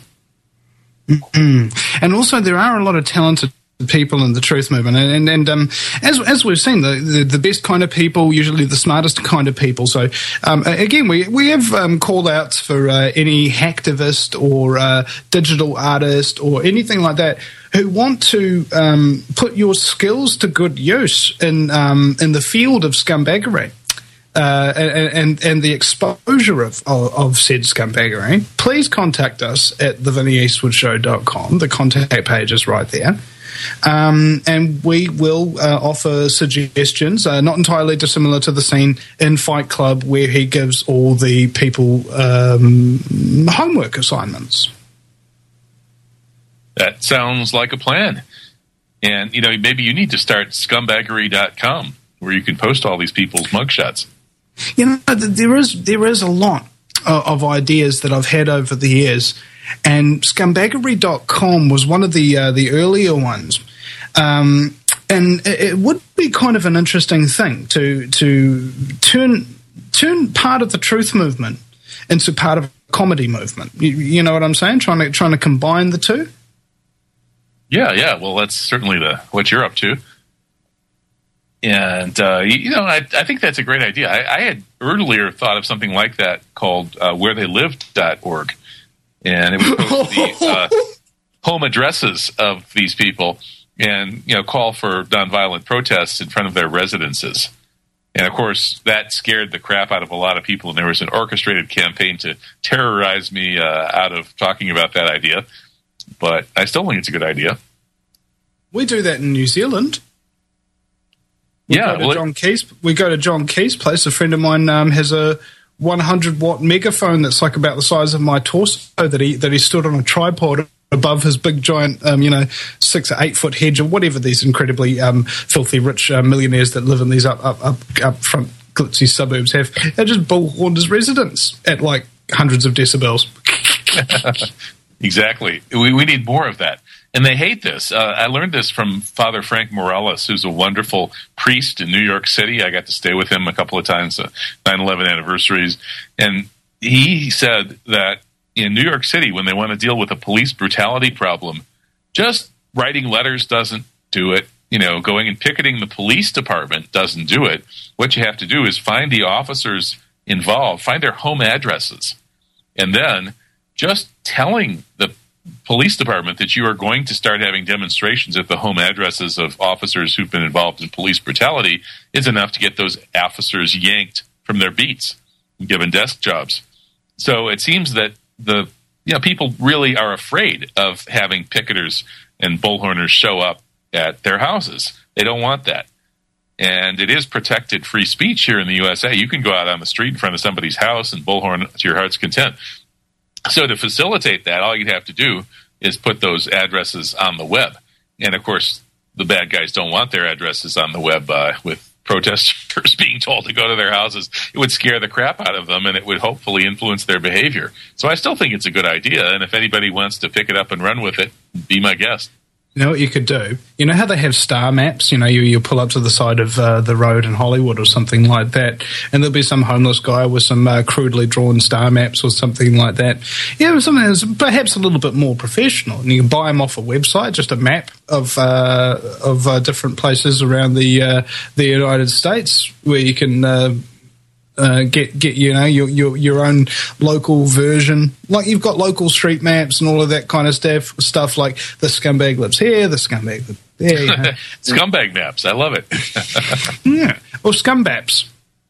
Mm-hmm. And also, there are a lot of talented people in the truth movement, and and, and um, as as we've seen, the, the the best kind of people, usually the smartest kind of people. So um, again, we we have um, call outs for uh, any hacktivist or uh, digital artist or anything like that who want to um, put your skills to good use in um, in the field of scumbaggery. Uh, and, and and the exposure of, of, of said scumbaggery. Please contact us at the vinnie eastwood show dot com. The contact page is right there. Um, and we will uh, offer suggestions, uh, not entirely dissimilar to the scene in Fight Club where he gives all the people um, homework assignments. That sounds like a plan. And, you know, maybe you need to start scumbaggery dot com where you can post all these people's mugshots. You know, there is there is a lot of ideas that I've had over the years, and scumbaggery dot com was one of the uh, the earlier ones. Um, and it would be kind of an interesting thing to to turn turn part of the truth movement into part of a comedy movement. You, you know what I'm saying? Trying to trying to combine the two. Yeah, yeah. Well, that's certainly the what you're up to. And, uh, you know, I, I think that's a great idea. I, I had earlier thought of something like that called uh, where they lived dot org. And it would post the uh, home addresses of these people and, you know, call for nonviolent protests in front of their residences. And, of course, that scared the crap out of a lot of people. And there was an orchestrated campaign to terrorize me uh, out of talking about that idea. But I still think it's a good idea. We do that in New Zealand. We yeah, go to well, John Key's. We go to John Key's place. A friend of mine um, has a one hundred watt megaphone that's like about the size of my torso that he that he stood on a tripod above his big giant, um, you know, six or eight foot hedge or whatever these incredibly um, filthy rich uh, millionaires that live in these up up up, up front glitzy suburbs have. They just bullhorned his residence at like hundreds of decibels. Exactly. We, we need more of that. And they hate this. Uh, I learned this from Father Frank Morales, who's a wonderful priest in New York City. I got to stay with him a couple of times, uh, nine eleven anniversaries. And he said that in New York City, when they want to deal with a police brutality problem, just writing letters doesn't do it. You know, going and picketing the police department doesn't do it. What you have to do is find the officers involved, find their home addresses, and then just telling the police department that you are going to start having demonstrations at the home addresses of officers who've been involved in police brutality is enough to get those officers yanked from their beats and given desk jobs. So it seems that the you know people really are afraid of having picketers and bullhorners show up at their houses. They don't want that. And it is protected free speech here in the U S A. You can go out on the street in front of somebody's house and bullhorn to your heart's content. So to facilitate that, all you'd have to do is put those addresses on the web. And, of course, the bad guys don't want their addresses on the web uh, with protesters being told to go to their houses. It would scare the crap out of them, and it would hopefully influence their behavior. So I still think it's a good idea, and if anybody wants to pick it up and run with it, be my guest. You know what you could do? You know how they have star maps? You know, you, you pull up to the side of uh, the road in Hollywood or something like that, and there'll be some homeless guy with some uh, crudely drawn star maps or something like that. Yeah, something that's perhaps a little bit more professional, and you can buy them off a website, just a map of uh, of uh, different places around the uh, the United States where you can uh, uh, get get you know your, your your own local version. Like you've got local street maps and all of that kind of stuff. Stuff like the scumbag lives here, the scumbag lives there. You know. Scumbag maps, I love it. Yeah, or scumbaps.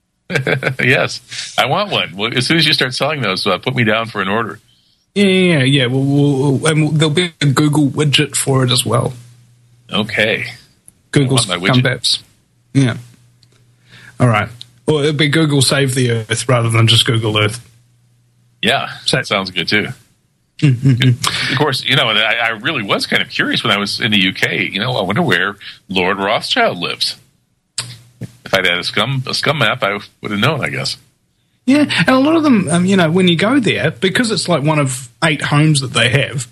Yes, I want one. Well, as soon as you start selling those, uh, put me down for an order. Yeah, yeah, yeah. Well, we'll, and we'll, there'll be a Google widget for it as well. Okay. Google scumbaps. Yeah. All right. Or it'd be Google Save the Earth rather than just Google Earth. Yeah, so, that sounds good too. Mm-hmm. Of course, you know, and I, I really was kind of curious when I was in the U K. You know, I wonder where Lord Rothschild lives. If I'd had a scum a scum map, I would have known, I guess. Yeah, and a lot of them, um, you know, when you go there, because it's like one of eight homes that they have,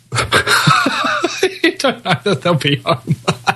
you don't know that they'll be home.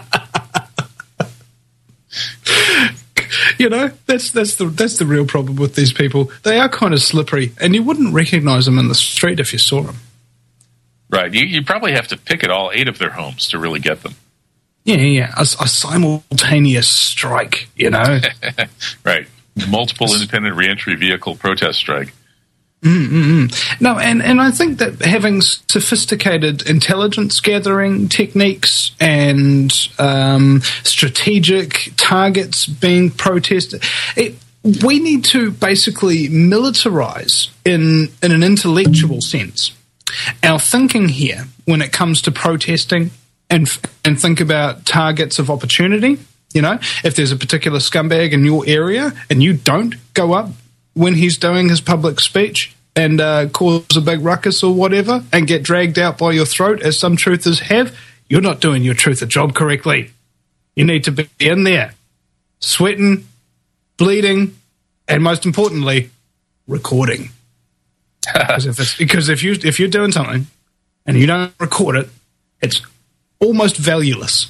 You know, that's that's the that's the real problem with these people. They are kind of slippery, and you wouldn't recognise them in the street if you saw them. Right. You, you probably have to picket all eight of their homes to really get them. Yeah, yeah, a, a simultaneous strike, you know. Right. Multiple independent reentry vehicle protest strike. Mm-mm-mm. No, and, and I think that having sophisticated intelligence gathering techniques and um, strategic targets being protested, it, we need to basically militarize in in an intellectual sense our thinking here when it comes to protesting and and think about targets of opportunity. You know, if there's a particular scumbag in your area and you don't go up when he's doing his public speech and uh, cause a big ruckus or whatever and get dragged out by your throat, as some truthers have, you're not doing your truther job correctly. You need to be in there, sweating, bleeding, and most importantly, recording. because if, it's, because if, you, if you're doing something and you don't record it, it's almost valueless.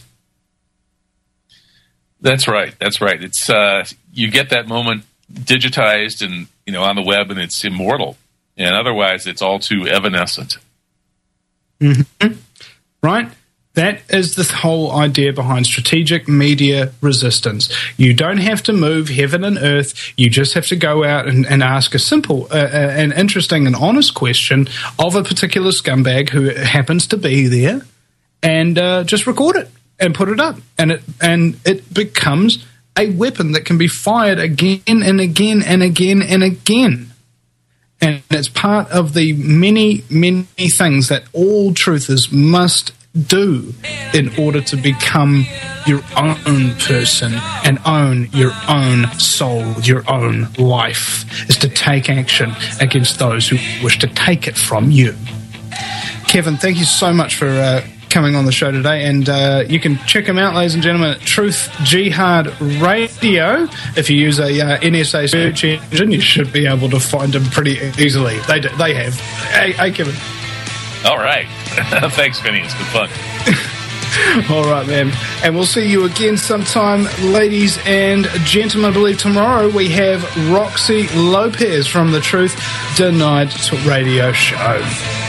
That's right. That's right. It's uh, you get that moment digitized and you know on the web, and it's immortal. And otherwise, it's all too evanescent. Mm-hmm. Right? That is the whole idea behind strategic media resistance. You don't have to move heaven and earth. You just have to go out and, and ask a simple, uh, uh, and interesting and honest question of a particular scumbag who happens to be there, and uh, just record it and put it up. And it and it becomes a weapon that can be fired again and again and again and again. And it's part of the many, many things that all truthers must do in order to become your own person and own your own soul, your own life, is to take action against those who wish to take it from you. Kevin, thank you so much for uh, coming on the show today, and uh, you can check him out, ladies and gentlemen, at Truth Jihad Radio. If you use a uh, N S A search engine, you should be able to find him pretty easily. They do, they have. Hey, hey, Kevin. All right. Thanks, Vinny. It's been fun. All right, man. And we'll see you again sometime, ladies and gentlemen. I believe tomorrow we have Roxy Lopez from the Truth Denied Radio Show.